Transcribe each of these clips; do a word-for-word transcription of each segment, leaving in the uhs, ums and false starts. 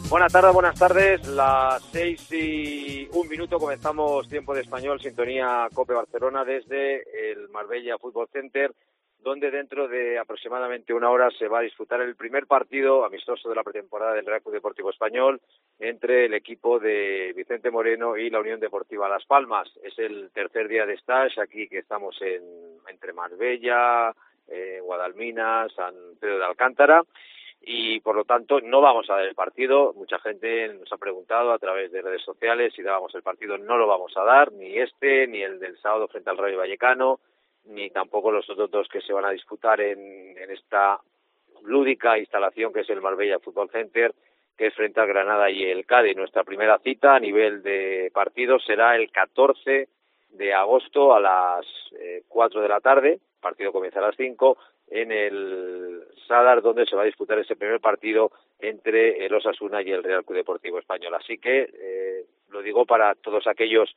Buenas tardes, buenas tardes. Las seis y un minuto comenzamos Tiempo de Español, sintonía COPE Barcelona desde el Marbella Fútbol Center, donde dentro de aproximadamente una hora se va a disputar el primer partido amistoso de la pretemporada del Real Club Deportivo Español entre el equipo de Vicente Moreno y la Unión Deportiva Las Palmas. Es el tercer día de stage aquí que estamos en entre Marbella, eh, Guadalmina, San Pedro de Alcántara. Y por lo tanto no vamos a dar el partido. Mucha gente nos ha preguntado a través de redes sociales si dábamos el partido. No lo vamos a dar, ni este, ni el del sábado frente al Rayo Vallecano, ni tampoco los otros dos que se van a disputar en, en esta lúdica instalación que es el Marbella Fútbol Center, que es frente al Granada y el Cádiz. Nuestra primera cita a nivel de partido será el catorce de agosto a las eh, cuatro de la tarde. El partido comienza a las cinco en el Sadar, donde se va a disputar ese primer partido entre el Osasuna y el Real Club Deportivo Español. Así que eh, lo digo para todos aquellos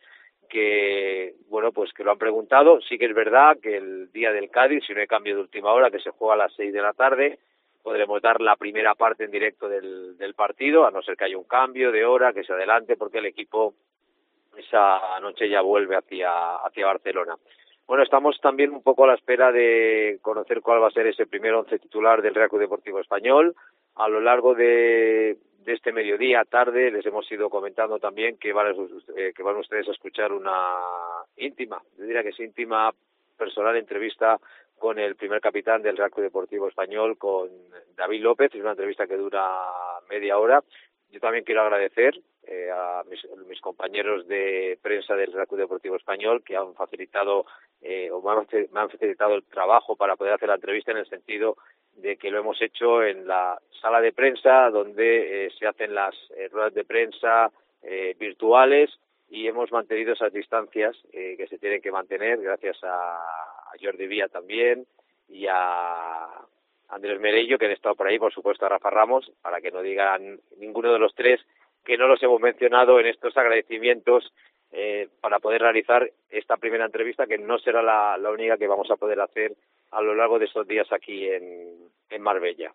que, bueno, pues que lo han preguntado. Sí que es verdad que el día del Cádiz, si no hay cambio de última hora, que se juega a las seis de la tarde, podremos dar la primera parte en directo del, del partido, a no ser que haya un cambio de hora, que se adelante, porque el equipo esa noche ya vuelve hacia, hacia Barcelona. Bueno, estamos también un poco a la espera de conocer cuál va a ser ese primer once titular del Real Club Deportivo Español. A lo largo de, de este mediodía, tarde, les hemos ido comentando también que van, eh, que van ustedes a escuchar una íntima, yo diría que es íntima, personal entrevista con el primer capitán del Real Club Deportivo Español, con David López. Es una entrevista que dura media hora. Yo también quiero agradecer eh, a mis, mis compañeros de prensa del Real Club Deportivo Español que han facilitado eh, o me han, me han facilitado el trabajo para poder hacer la entrevista, en el sentido de que lo hemos hecho en la sala de prensa donde eh, se hacen las eh, ruedas de prensa eh, virtuales, y hemos mantenido esas distancias eh, que se tienen que mantener, gracias a, a Jordi Vía también y a Andrés Merello, que han estado por ahí, por supuesto a Rafa Ramos, para que no digan ninguno de los tres que no los hemos mencionado en estos agradecimientos eh, para poder realizar esta primera entrevista, que no será la, la única que vamos a poder hacer a lo largo de estos días aquí en, en Marbella.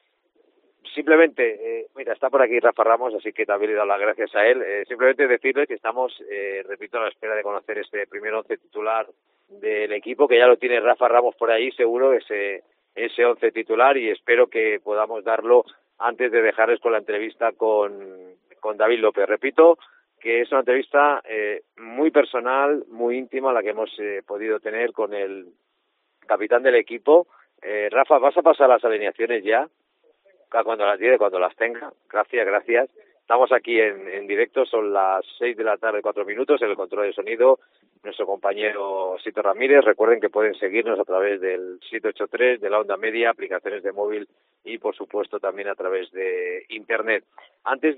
Simplemente, eh, mira, está por aquí Rafa Ramos, así que también le doy las gracias a él. Eh, simplemente decirles que estamos, eh, repito, a la espera de conocer este primer once titular del equipo, que ya lo tiene Rafa Ramos por ahí, seguro, ese ese once titular, y espero que podamos darlo antes de dejarles con la entrevista con, con David López. Repito que es una entrevista eh, muy personal, muy íntima, la que hemos eh, podido tener con el capitán del equipo. Eh, Rafa, ¿vas a pasar las alineaciones ya? Cuando las lleve, cuando las tenga. Gracias, gracias. Estamos aquí en, en directo, son las seis de la tarde, cuatro minutos, en el control de sonido nuestro compañero Sito Ramírez. Recuerden que pueden seguirnos a través del siete ocho tres, de la onda media, aplicaciones de móvil y, por supuesto, también a través de Internet. Antes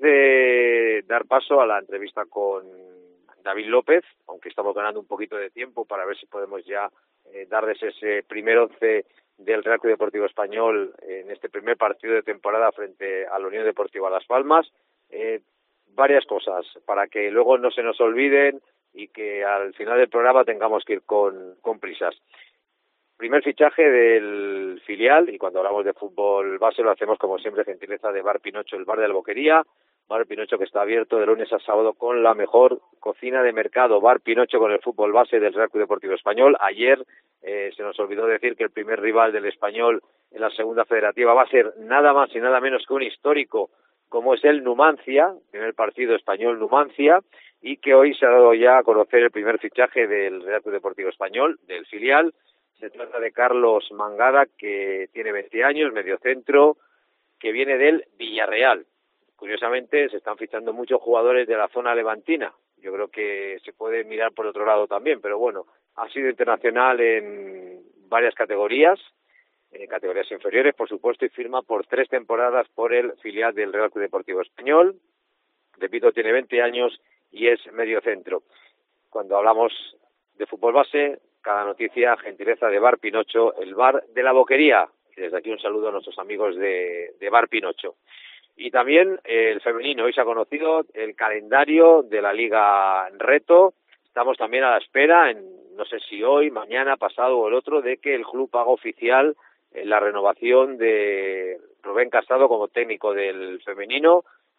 de dar paso a la entrevista con David López, aunque estamos ganando un poquito de tiempo para ver si podemos ya eh, darles ese primer once del Real Club Deportivo Español en este primer partido de temporada frente a la Unión Deportiva Las Palmas, eh, varias cosas para que luego no se nos olviden y que al final del programa tengamos que ir con, con prisas. Primer fichaje del filial, y cuando hablamos de fútbol base lo hacemos como siempre, gentileza de Bar Pinocho, el bar de la Boquería. Bar Pinocho, que está abierto de lunes a sábado con la mejor cocina de mercado. Bar Pinocho con el fútbol base del Real Club Deportivo Español. Ayer eh, se nos olvidó decir que el primer rival del Español en la segunda federativa va a ser nada más y nada menos que un histórico como es el Numancia, primer partido español Numancia, y que hoy se ha dado ya a conocer el primer fichaje del Real Club Deportivo Español, del filial. Se trata de Carlos Mangada, que tiene veinte años, mediocentro, que viene del Villarreal. Curiosamente, se están fichando muchos jugadores de la zona levantina. Yo creo que se puede mirar por otro lado también, pero bueno, ha sido internacional en varias categorías, eh, categorías inferiores, por supuesto, y firma por tres temporadas por el filial del Real Club Deportivo Español. Repito, tiene veinte años y es mediocentro. Cuando hablamos de fútbol base, cada noticia, gentileza de Bar Pinocho, el bar de la Boquería. Y desde aquí un saludo a nuestros amigos de, de Bar Pinocho. Y también eh, el femenino. Hoy se ha conocido el calendario de la Liga Reto. Estamos también a la espera, en, no sé si hoy, mañana, pasado o el otro, de que el club haga oficial eh, la renovación de Rubén Casado como técnico del femenino.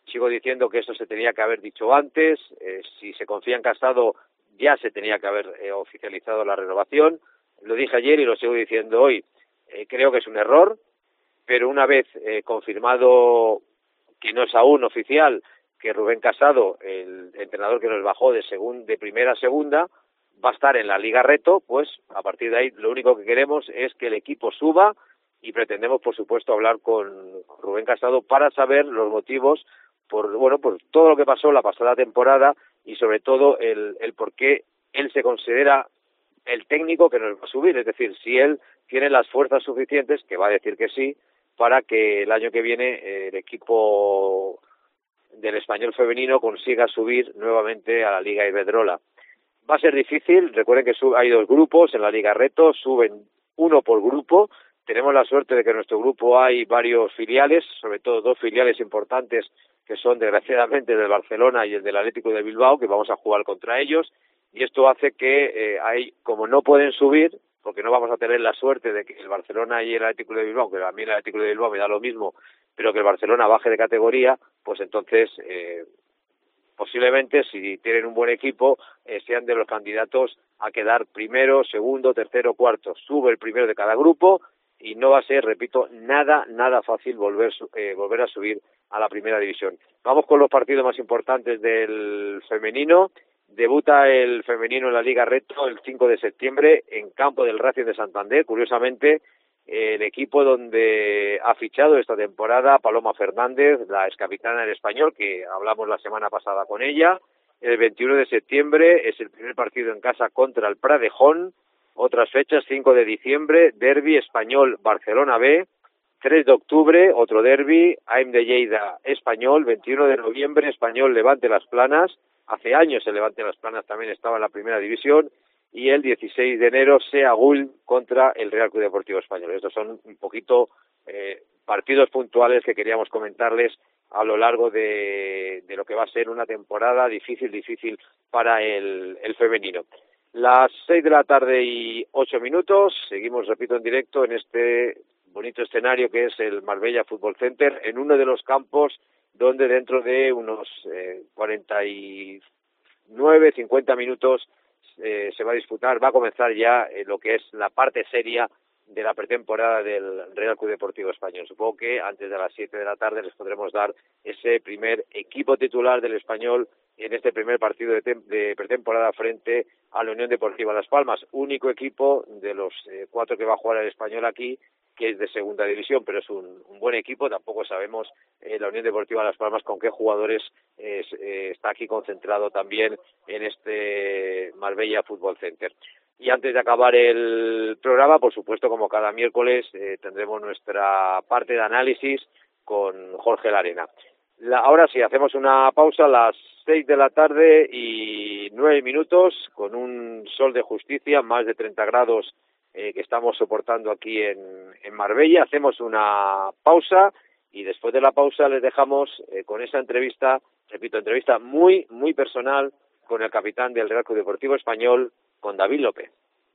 Sigo diciendo que eso se tenía que haber dicho antes. Eh, si se confía en Casado, ya se tenía que haber eh, oficializado la renovación. Lo dije ayer y lo sigo diciendo hoy. Eh, creo que es un error, pero una vez eh, confirmado, que no es aún oficial, que Rubén Casado, el entrenador que nos bajó de, segun, de primera a segunda, va a estar en la Liga Reto, pues a partir de ahí lo único que queremos es que el equipo suba y pretendemos, por supuesto, hablar con Rubén Casado para saber los motivos por bueno por todo lo que pasó la pasada temporada y sobre todo el, el por qué él se considera el técnico que nos va a subir, es decir, si él tiene las fuerzas suficientes, que va a decir que sí, para que el año que viene eh, el equipo del Español femenino consiga subir nuevamente a la Liga Iberdrola. Va a ser difícil, recuerden que sub, hay dos grupos en la Liga Reto, suben uno por grupo. Tenemos la suerte de que en nuestro grupo hay varios filiales, sobre todo dos filiales importantes que son desgraciadamente del Barcelona y el del Atlético de Bilbao, que vamos a jugar contra ellos, y esto hace que eh, hay, como no pueden subir, porque no vamos a tener la suerte de que el Barcelona y el Atlético de Bilbao, que a mí el Atlético de Bilbao me da lo mismo, pero que el Barcelona baje de categoría, pues entonces eh, posiblemente si tienen un buen equipo eh, sean de los candidatos a quedar primero, segundo, tercero, cuarto. Sube el primero de cada grupo y no va a ser, repito, nada, nada fácil volver, eh, volver a subir a la primera división. Vamos con los partidos más importantes del femenino. Debuta el femenino en la Liga Reto el cinco de septiembre en campo del Racing de Santander. Curiosamente, el equipo donde ha fichado esta temporada Paloma Fernández, la excapitana del Español, que hablamos la semana pasada con ella. El veintiuno de septiembre es el primer partido en casa contra el Pradejón. Otras fechas, cinco de diciembre, derbi Español Barcelona B. tres de octubre, otro derbi, A E M de Lleida Español. veintiuno de noviembre, Español Levante Las Planas. Hace años el Levante Las Planas también estaba en la primera división. Y el dieciséis de enero, Seagul contra el Real Club Deportivo Español. Estos son un poquito eh, partidos puntuales que queríamos comentarles a lo largo de, de lo que va a ser una temporada difícil, difícil para el, el femenino. Las seis de la tarde y ocho minutos, seguimos, repito, en directo en este bonito escenario que es el Marbella Fútbol Center, en uno de los campos donde dentro de unos eh, cuarenta y nueve, cincuenta minutos eh, se va a disputar, va a comenzar ya eh, lo que es la parte seria de la pretemporada del Real Club Deportivo Español. Supongo que antes de las siete de la tarde les podremos dar ese primer equipo titular del Español en este primer partido de, tem- de pretemporada frente a la Unión Deportiva Las Palmas, único equipo de los eh, cuatro que va a jugar el Español aquí que es de segunda división, pero es un, un buen equipo. Tampoco sabemos eh, la Unión Deportiva Las Palmas con qué jugadores eh, eh, está aquí concentrado también en este Marbella Fútbol Center. Y antes de acabar el programa, por supuesto, como cada miércoles, eh, tendremos nuestra parte de análisis con Jorge Larena. La, ahora sí, hacemos una pausa a las seis de la tarde y nueve minutos, con un sol de justicia, más de treinta grados eh, que estamos soportando aquí en, en Marbella. Hacemos una pausa y después de la pausa les dejamos eh, con esa entrevista, repito, entrevista muy, muy personal con el capitán del Real Club Deportivo Español, con David López.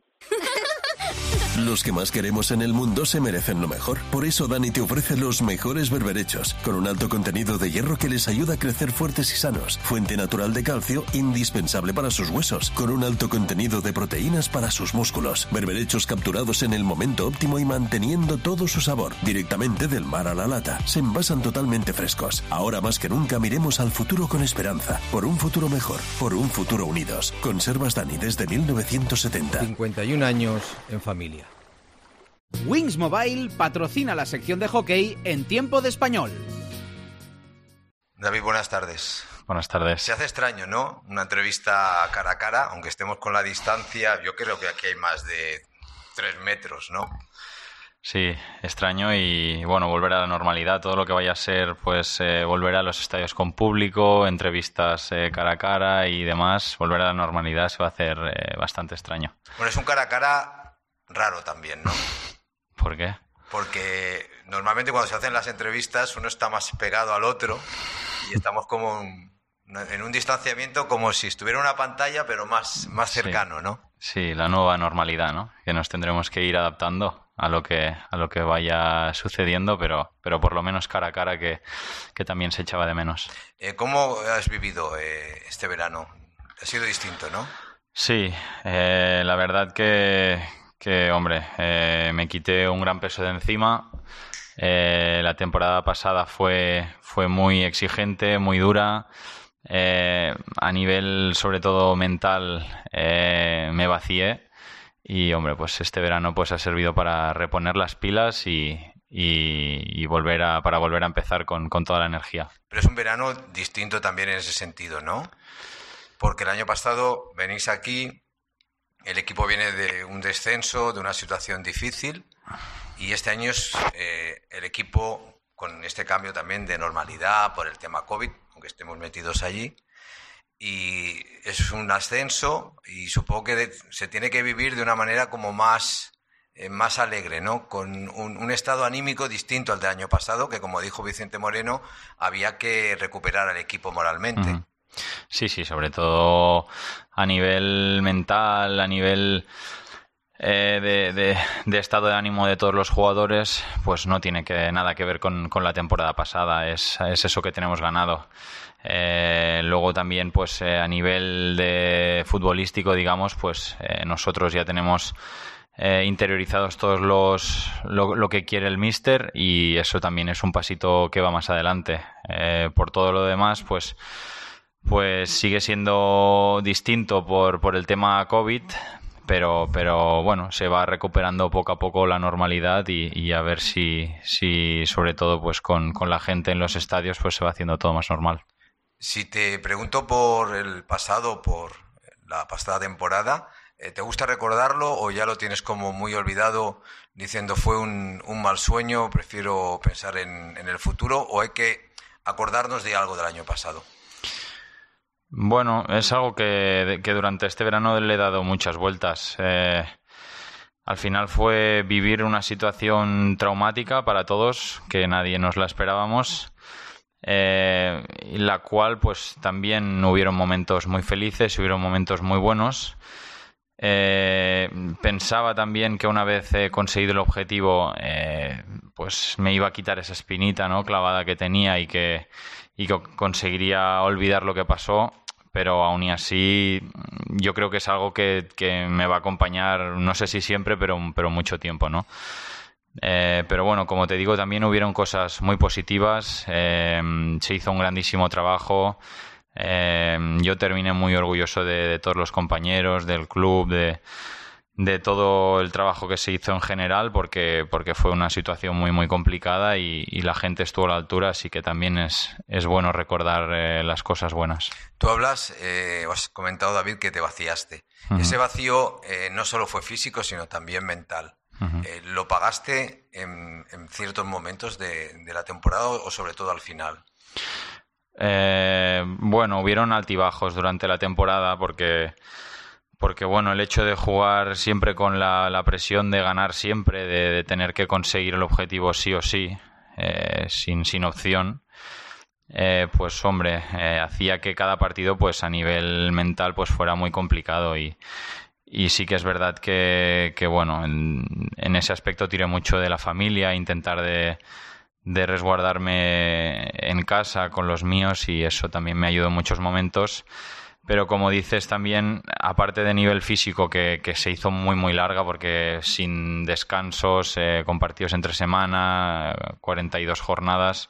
Los que más queremos en el mundo se merecen lo mejor. Por eso Dani te ofrece los mejores berberechos, con un alto contenido de hierro que les ayuda a crecer fuertes y sanos. Fuente natural de calcio, indispensable para sus huesos, con un alto contenido de proteínas para sus músculos. Berberechos capturados en el momento óptimo y manteniendo todo su sabor. Directamente del mar a la lata. Se envasan totalmente frescos. Ahora más que nunca miremos al futuro con esperanza. Por un futuro mejor. Por un futuro unidos. Conservas Dani desde mil novecientos setenta. cincuenta y un años en familia. Wings Mobile patrocina la sección de hockey en Tiempo de Español. David, buenas tardes. Buenas tardes. Se hace extraño, ¿no? Una entrevista cara a cara, aunque estemos con la distancia. Yo creo que aquí hay más de tres metros, ¿no? Sí, extraño y bueno, volver a la normalidad. Todo lo que vaya a ser, pues eh, volver a los estadios con público, entrevistas eh, cara a cara y demás. Volver a la normalidad se va a hacer eh, bastante extraño. Bueno, es un cara a cara raro también, ¿no? ¿Por qué? Porque normalmente cuando se hacen las entrevistas uno está más pegado al otro y estamos como un, en un distanciamiento como si estuviera una pantalla pero más, más cercano, sí. ¿no? Sí, la nueva normalidad, ¿no? Que nos tendremos que ir adaptando a lo que a lo que vaya sucediendo, pero pero por lo menos cara a cara que, que también se echaba de menos. Eh, ¿Cómo has vivido eh, este verano? Ha sido distinto, ¿no? Sí, eh, la verdad que, que hombre, eh, me quité un gran peso de encima. Eh, la temporada pasada fue, fue muy exigente, muy dura. Eh, a nivel, sobre todo mental, eh, me vacié. Y, hombre, pues este verano pues ha servido para reponer las pilas y, y, y volver a, para volver a empezar con, con toda la energía. Pero es un verano distinto también en ese sentido, ¿no? Porque el año pasado venís aquí, el equipo viene de un descenso, de una situación difícil, y este año es eh, el equipo con este cambio también de normalidad por el tema COVID, aunque estemos metidos allí, y es un ascenso y supongo que de, se tiene que vivir de una manera como más, eh, más alegre, ¿no? Con un, un estado anímico distinto al del año pasado, que como dijo Vicente Moreno, había que recuperar al equipo moralmente. Uh-huh. Sí, sí, sobre todo a nivel mental, a nivel eh, de, de, de estado de ánimo de todos los jugadores, pues no tiene que, nada que ver con, con la temporada pasada, es, es eso que tenemos ganado. Eh, luego también pues eh, a nivel de futbolístico, digamos, pues eh, nosotros ya tenemos eh, interiorizados todos los lo, lo que quiere el míster, y eso también es un pasito que va más adelante. Eh, por todo lo demás, pues pues sigue siendo distinto por, por el tema COVID, pero, pero bueno, se va recuperando poco a poco la normalidad y, y a ver si, si sobre todo pues con, con la gente en los estadios pues se va haciendo todo más normal. Si te pregunto por el pasado, por la pasada temporada, ¿te gusta recordarlo o ya lo tienes como muy olvidado diciendo fue un, un mal sueño, prefiero pensar en, en el futuro, o hay que acordarnos de algo del año pasado? Bueno, es algo que, que durante este verano le he dado muchas vueltas. Eh, al final fue vivir una situación traumática para todos, que nadie nos la esperábamos, eh, y la cual pues también hubieron momentos muy felices y hubieron momentos muy buenos. Eh, pensaba también que una vez he conseguido el objetivo, eh, pues me iba a quitar esa espinita, ¿no?, clavada que tenía, y que, y que conseguiría olvidar lo que pasó. Pero aún y así yo creo que es algo que, que me va a acompañar, no sé si siempre, pero, pero mucho tiempo, ¿no? Eh, pero bueno, como te digo, también hubieron cosas muy positivas, eh, se hizo un grandísimo trabajo, eh, yo terminé muy orgulloso de, de todos los compañeros, del club, de, de todo el trabajo que se hizo en general, porque, porque fue una situación muy muy complicada y, y la gente estuvo a la altura, así que también es, es bueno recordar eh, las cosas buenas. Tú hablas, eh, has comentado, David, que te vaciaste. Uh-huh. Ese vacío eh, no solo fue físico, sino también mental. Uh-huh. Eh, ¿Lo pagaste en, en ciertos momentos de, de la temporada o sobre todo al final? Eh, bueno, hubieron altibajos durante la temporada porque... Porque, bueno, el hecho de jugar siempre con la, la presión de ganar siempre, de, de tener que conseguir el objetivo sí o sí, eh, sin, sin opción, eh, pues, hombre, eh, hacía que cada partido, pues, a nivel mental, pues, fuera muy complicado. Y, y sí que es verdad que, que bueno, en, en ese aspecto tiré mucho de la familia, intentar de, de resguardarme en casa con los míos, y eso también me ayudó en muchos momentos. Pero como dices también, aparte de nivel físico, que, que se hizo muy muy larga, porque sin descansos, eh, con partidos entre semana, cuarenta y dos jornadas,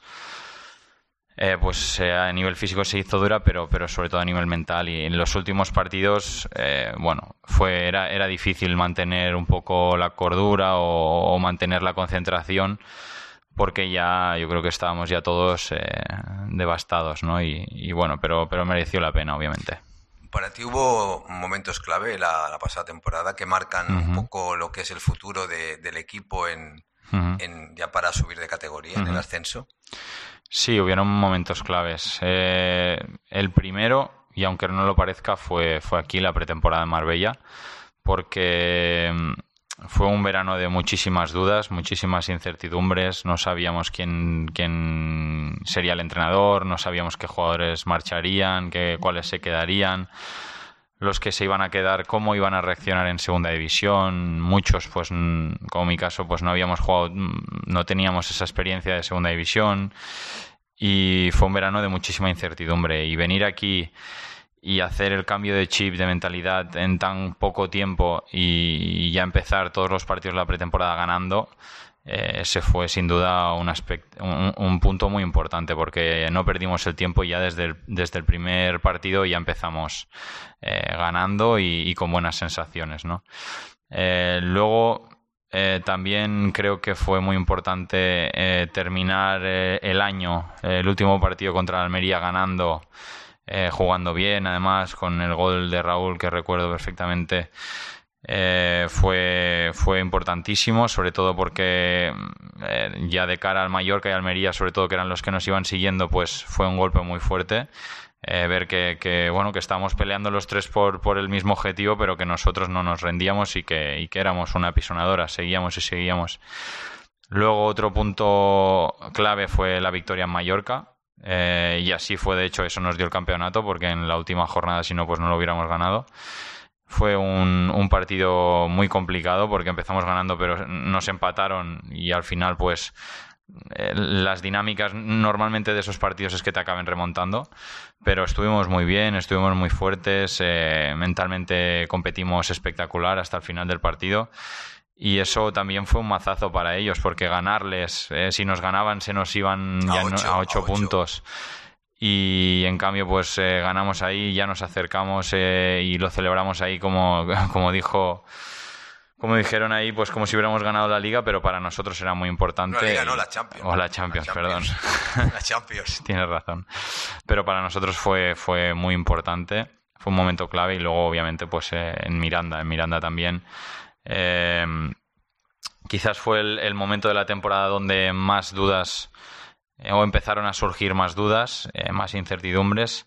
eh, pues eh, a nivel físico se hizo dura, pero, pero sobre todo a nivel mental. Y en los últimos partidos, eh, bueno, fue era, era difícil mantener un poco la cordura o, o mantener la concentración, porque ya yo creo que estábamos ya todos eh, devastados, ¿no? Y, y bueno, pero, pero mereció la pena, obviamente. Para ti hubo momentos clave la, la pasada temporada que marcan uh-huh. un poco lo que es el futuro de, del equipo en, uh-huh. en ya para subir de categoría, uh-huh. en el ascenso. Sí, hubieron momentos claves. Eh, el primero, y aunque no lo parezca, fue, fue aquí la pretemporada en Marbella, porque fue un verano de muchísimas dudas, muchísimas incertidumbres. No sabíamos quién, quién sería el entrenador, no sabíamos qué jugadores marcharían, qué, cuáles se quedarían. los que se iban a quedar, cómo iban a reaccionar en segunda división. Muchos, pues como mi caso, pues no habíamos jugado, no teníamos esa experiencia de segunda división, y fue un verano de muchísima incertidumbre, y venir aquí y hacer el cambio de chip, de mentalidad en tan poco tiempo y ya empezar todos los partidos de la pretemporada ganando, eh, ese fue sin duda un, aspecto, un, un punto muy importante, porque no perdimos el tiempo, ya desde el, desde el primer partido ya empezamos eh, ganando y, y con buenas sensaciones, ¿no? Eh, luego eh, también creo que fue muy importante eh, terminar eh, el año, eh, el último partido contra la Almería ganando, eh, jugando bien, además con el gol de Raúl que recuerdo perfectamente. Eh, fue fue importantísimo, sobre todo porque eh, ya de cara al Mallorca y Almería, sobre todo, que eran los que nos iban siguiendo, pues fue un golpe muy fuerte. Eh, ver que, que bueno que estábamos peleando los tres por, por el mismo objetivo, pero que nosotros no nos rendíamos y que, y que éramos una apisonadora, seguíamos y seguíamos. Luego otro punto clave fue la victoria en Mallorca, eh, y así fue, de hecho eso nos dio el campeonato, porque en la última jornada si no pues no lo hubiéramos ganado. Fue un, un partido muy complicado porque empezamos ganando pero nos empataron, y al final pues eh, las dinámicas normalmente de esos partidos es que te acaben remontando, pero estuvimos muy bien, estuvimos muy fuertes, eh, mentalmente competimos espectacular hasta el final del partido, y eso también fue un mazazo para ellos, porque ganarles, eh, si nos ganaban se nos iban a ya ocho, a ocho a ocho. puntos. Y en cambio pues eh, ganamos ahí, ya nos acercamos eh, y lo celebramos ahí como, como dijo como dijeron ahí, pues como si hubiéramos ganado la Liga, pero para nosotros era muy importante. No, la Liga no, la Champions. O la Champions, la Champions. perdón. La Champions. Tienes razón. Pero para nosotros fue, fue muy importante, fue un momento clave. Y luego obviamente pues eh, en Miranda, en Miranda también. Eh, quizás fue el, el momento de la temporada donde más dudas o empezaron a surgir más dudas, eh, más incertidumbres,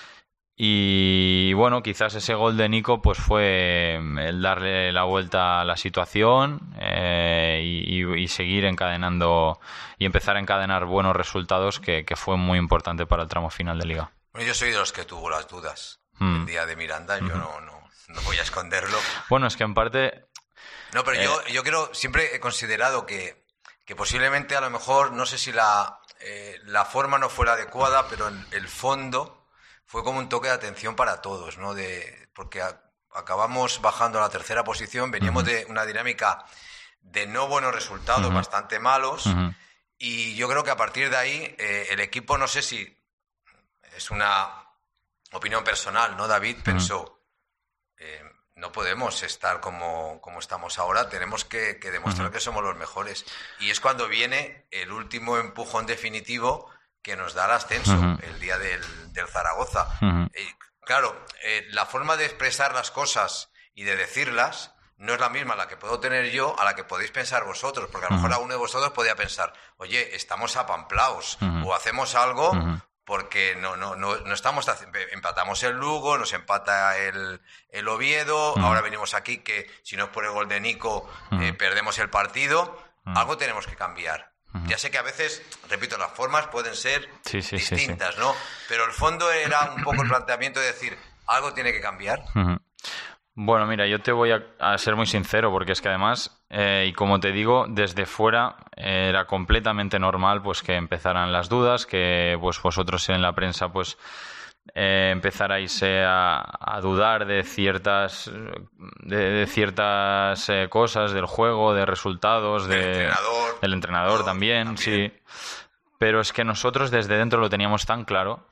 y bueno, quizás ese gol de Nico pues fue el darle la vuelta a la situación, eh, y, y seguir encadenando y empezar a encadenar buenos resultados, que, que fue muy importante para el tramo final de Liga. Bueno, yo soy de los que tuvo las dudas mm. el día de Miranda, yo mm. no, no, no voy a esconderlo. Bueno, es que en parte... No, pero eh... yo, yo creo, siempre he considerado que, que posiblemente a lo mejor, no sé si la... Eh, la forma no fue la adecuada, pero en el fondo fue como un toque de atención para todos, ¿no? De, porque a, acabamos bajando a la tercera posición, veníamos uh-huh. de una dinámica de no buenos resultados, uh-huh. bastante malos, uh-huh. y yo creo que a partir de ahí eh, el equipo, no sé si es una opinión personal, ¿no? David uh-huh. pensó, eh, no podemos estar como, como estamos ahora, tenemos que, que demostrar uh-huh. que somos los mejores. Y es cuando viene el último empujón definitivo que nos da el ascenso, uh-huh. el día del, del Zaragoza. Uh-huh. Y, claro, eh, la forma de expresar las cosas y de decirlas no es la misma la que puedo tener yo a la que podéis pensar vosotros, porque a lo uh-huh. mejor alguno de vosotros podría pensar, oye, estamos apamplaos, uh-huh. o hacemos algo... Uh-huh. porque no no no no estamos empatamos el Lugo, nos empata el, el Oviedo, mm. ahora venimos aquí que si no es por el gol de Nico mm. eh, perdemos el partido, mm. algo tenemos que cambiar. Mm. Ya sé que a veces, repito, las formas pueden ser sí, sí, distintas, sí, sí. ¿no? Pero el fondo era un poco el planteamiento de decir, algo tiene que cambiar. Mm. Bueno, mira, yo te voy a, a ser muy sincero, porque es que además, eh, y como te digo, desde fuera eh, era completamente normal pues que empezaran las dudas, que pues vosotros en la prensa pues eh, empezarais eh, a, a dudar de ciertas de, de ciertas eh, cosas del juego, de resultados, de, del entrenador, del entrenador también, también, sí. Pero es que nosotros desde dentro lo teníamos tan claro.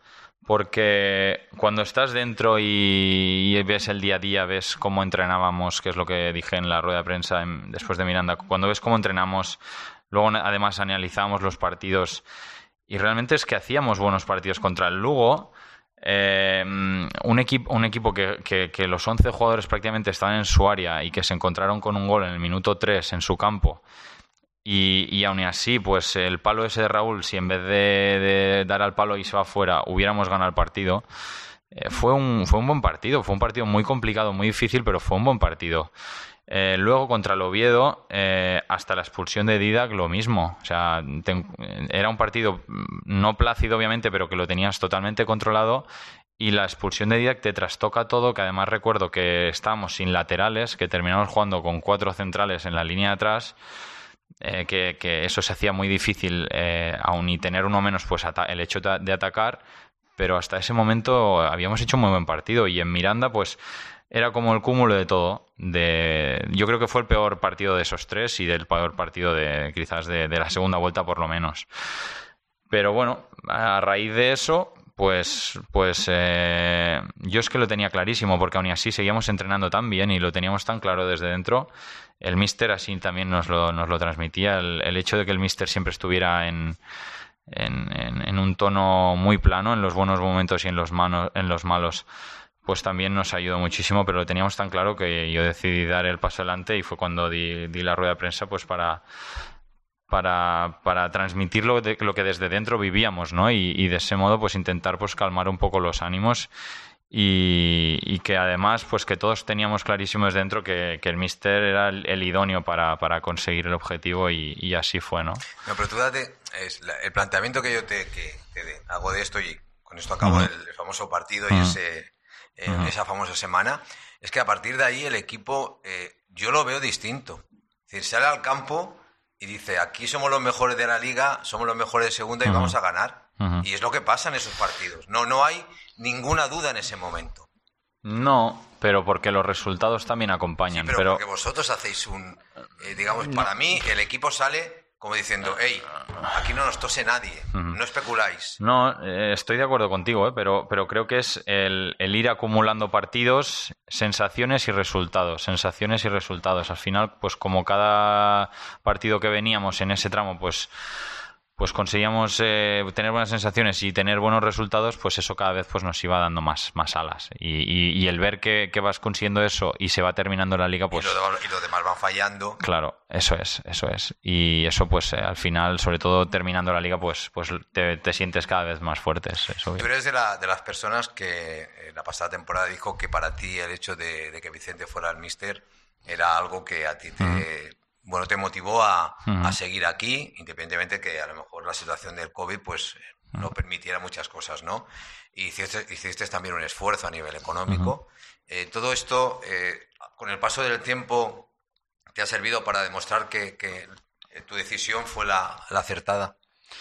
Porque cuando estás dentro y, y ves el día a día, ves cómo entrenábamos, que es lo que dije en la rueda de prensa en, después de Miranda, cuando ves cómo entrenamos, luego además analizábamos los partidos y realmente es que hacíamos buenos partidos contra el Lugo, eh, un, equipo, un equipo que, que, que los once jugadores prácticamente estaban en su área y que se encontraron con un gol en el minuto tres en su campo. Y, y aún así, pues el palo ese de Raúl, si en vez de, de dar al palo y se va fuera, hubiéramos ganado el partido, eh, fue un fue un buen partido. Fue un partido muy complicado, muy difícil, pero fue un buen partido. Eh, luego, contra el Oviedo, eh, hasta la expulsión de Didac, lo mismo. O sea, te, era un partido no plácido, obviamente, pero que lo tenías totalmente controlado. y la expulsión de Díaz te trastoca todo, que además recuerdo que estábamos sin laterales, que terminamos jugando con cuatro centrales en la línea de atrás, eh, que, que eso se hacía muy difícil, eh, aun y tener uno menos, pues el hecho de atacar, pero hasta ese momento habíamos hecho un muy buen partido, y en Miranda pues era como el cúmulo de todo. De, yo creo que fue el peor partido de esos tres y del peor partido de quizás de, de la segunda vuelta por lo menos. Pero bueno, a raíz de eso, pues, pues eh, yo es que lo tenía clarísimo, porque aún así seguíamos entrenando tan bien y lo teníamos tan claro desde dentro. El míster así también nos lo, nos lo transmitía, el, el hecho de que el míster siempre estuviera en, en, en, en un tono muy plano, en los buenos momentos y en los, manos, en los malos, pues también nos ayudó muchísimo, pero lo teníamos tan claro que yo decidí dar el paso adelante, y fue cuando di, di la rueda de prensa pues para, para, para transmitir lo, de, lo que desde dentro vivíamos, ¿no? Y, y de ese modo pues intentar pues calmar un poco los ánimos, y, y que además pues que todos teníamos clarísimo desde dentro que, que el míster era el, el idóneo para, para conseguir el objetivo, y, y así fue, ¿no? No, pero tú date, es la, el planteamiento que yo te, que, te de, hago de esto, y con esto acabo uh-huh. el, el famoso partido uh-huh. y ese... en uh-huh. esa famosa semana, es que a partir de ahí el equipo, eh, yo lo veo distinto. Es decir, sale al campo y dice, aquí somos los mejores de la liga, somos los mejores de segunda y uh-huh. vamos a ganar. Uh-huh. Y es lo que pasa en esos partidos. No, no hay ninguna duda en ese momento. No, pero porque los resultados también acompañan. Sí, pero, pero... porque vosotros hacéis un... Eh, digamos, no. Para mí, el equipo sale... como diciendo, hey, aquí no nos tose nadie, uh-huh. no especuláis. No, eh, estoy de acuerdo contigo, eh, pero, pero creo que es el, el ir acumulando partidos, sensaciones y resultados, sensaciones y resultados. Al final, pues como cada partido que veníamos en ese tramo, pues... pues conseguíamos eh, tener buenas sensaciones y tener buenos resultados, pues eso cada vez pues nos iba dando más, más alas. Y, y, y el ver que, que vas consiguiendo eso y se va terminando la liga, pues... Y los lo demás van fallando. Claro, eso es, eso es. Y eso pues eh, al final, sobre todo terminando la liga, pues, pues te, te sientes cada vez más fuertes. Eso. Tú eres de, la, de las personas que eh, la pasada temporada dijo que para ti el hecho de, de que Vicente fuera el míster era algo que a ti te... Mm. Bueno, te motivó a, uh-huh. a seguir aquí, independientemente que a lo mejor la situación del COVID pues no uh-huh. permitiera muchas cosas, ¿no? Y hiciste, hiciste también un esfuerzo a nivel económico. Uh-huh. Eh, todo esto, eh, con el paso del tiempo, ¿te ha servido para demostrar que, que tu decisión fue la, la acertada?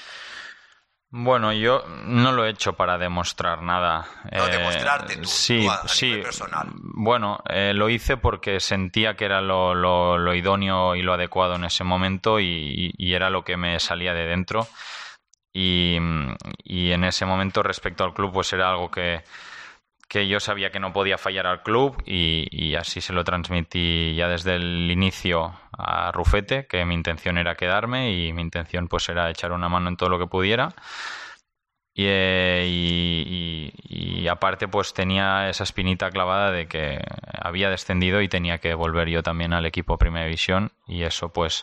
Bueno, yo no lo he hecho para demostrar nada. No, eh, demostrarte tú, sí, tú a, a sí. nivel personal. Bueno, eh, lo hice porque sentía que era lo, lo, lo idóneo y lo adecuado en ese momento, y, y era lo que me salía de dentro. Y, y en ese momento, respecto al club, pues era algo que, que yo sabía que no podía fallar al club, y, y así se lo transmití ya desde el inicio a Rufete, que mi intención era quedarme y mi intención pues era echar una mano en todo lo que pudiera. Y, y, y, y aparte pues tenía esa espinita clavada de que había descendido y tenía que volver yo también al equipo Primera División, y eso pues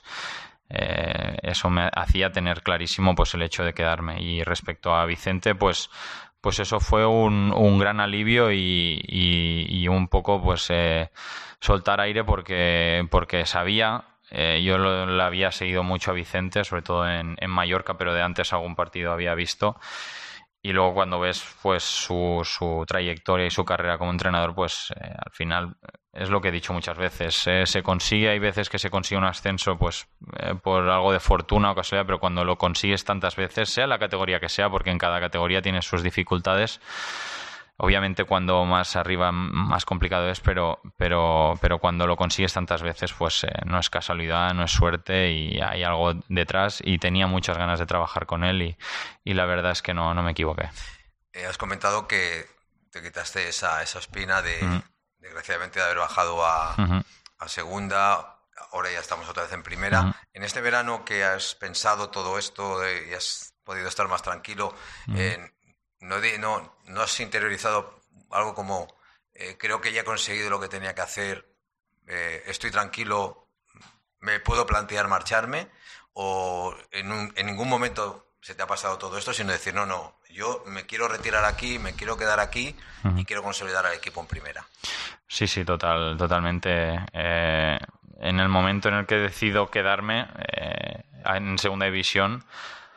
eh, eso me hacía tener clarísimo pues el hecho de quedarme. Y respecto a Vicente, pues pues eso fue un, un gran alivio y, y, y un poco pues eh, soltar aire, porque porque sabía, eh, yo lo, lo había seguido mucho a Vicente, sobre todo en, en Mallorca, pero de antes algún partido había visto, y luego cuando ves pues su, su trayectoria y su carrera como entrenador, pues eh, al final es lo que he dicho muchas veces, eh, se consigue, hay veces que se consigue un ascenso pues eh, por algo de fortuna o casualidad, pero cuando lo consigues tantas veces, sea la categoría que sea, porque en cada categoría tiene sus dificultades, obviamente cuando más arriba más complicado es, pero pero pero cuando lo consigues tantas veces pues eh, no es casualidad, no es suerte, y hay algo detrás, y tenía muchas ganas de trabajar con él, y, y la verdad es que no, no me equivoqué. Eh, has comentado que te quitaste esa, esa espina de... Uh-huh. desgraciadamente de haber bajado a, uh-huh. a segunda, ahora ya estamos otra vez en primera. Uh-huh. En este verano que has pensado todo esto eh, y has podido estar más tranquilo, uh-huh. eh, no, de, no, no has interiorizado algo como eh, creo que ya he conseguido lo que tenía que hacer, eh, estoy tranquilo, me puedo plantear marcharme, o en, un, en ningún momento se te ha pasado todo esto, sino decir, no, no, yo me quiero retirar aquí, me quiero quedar aquí uh-huh. y quiero consolidar al equipo en primera. Sí, sí, total, totalmente. Eh, en el momento en el que decido quedarme eh, en segunda división,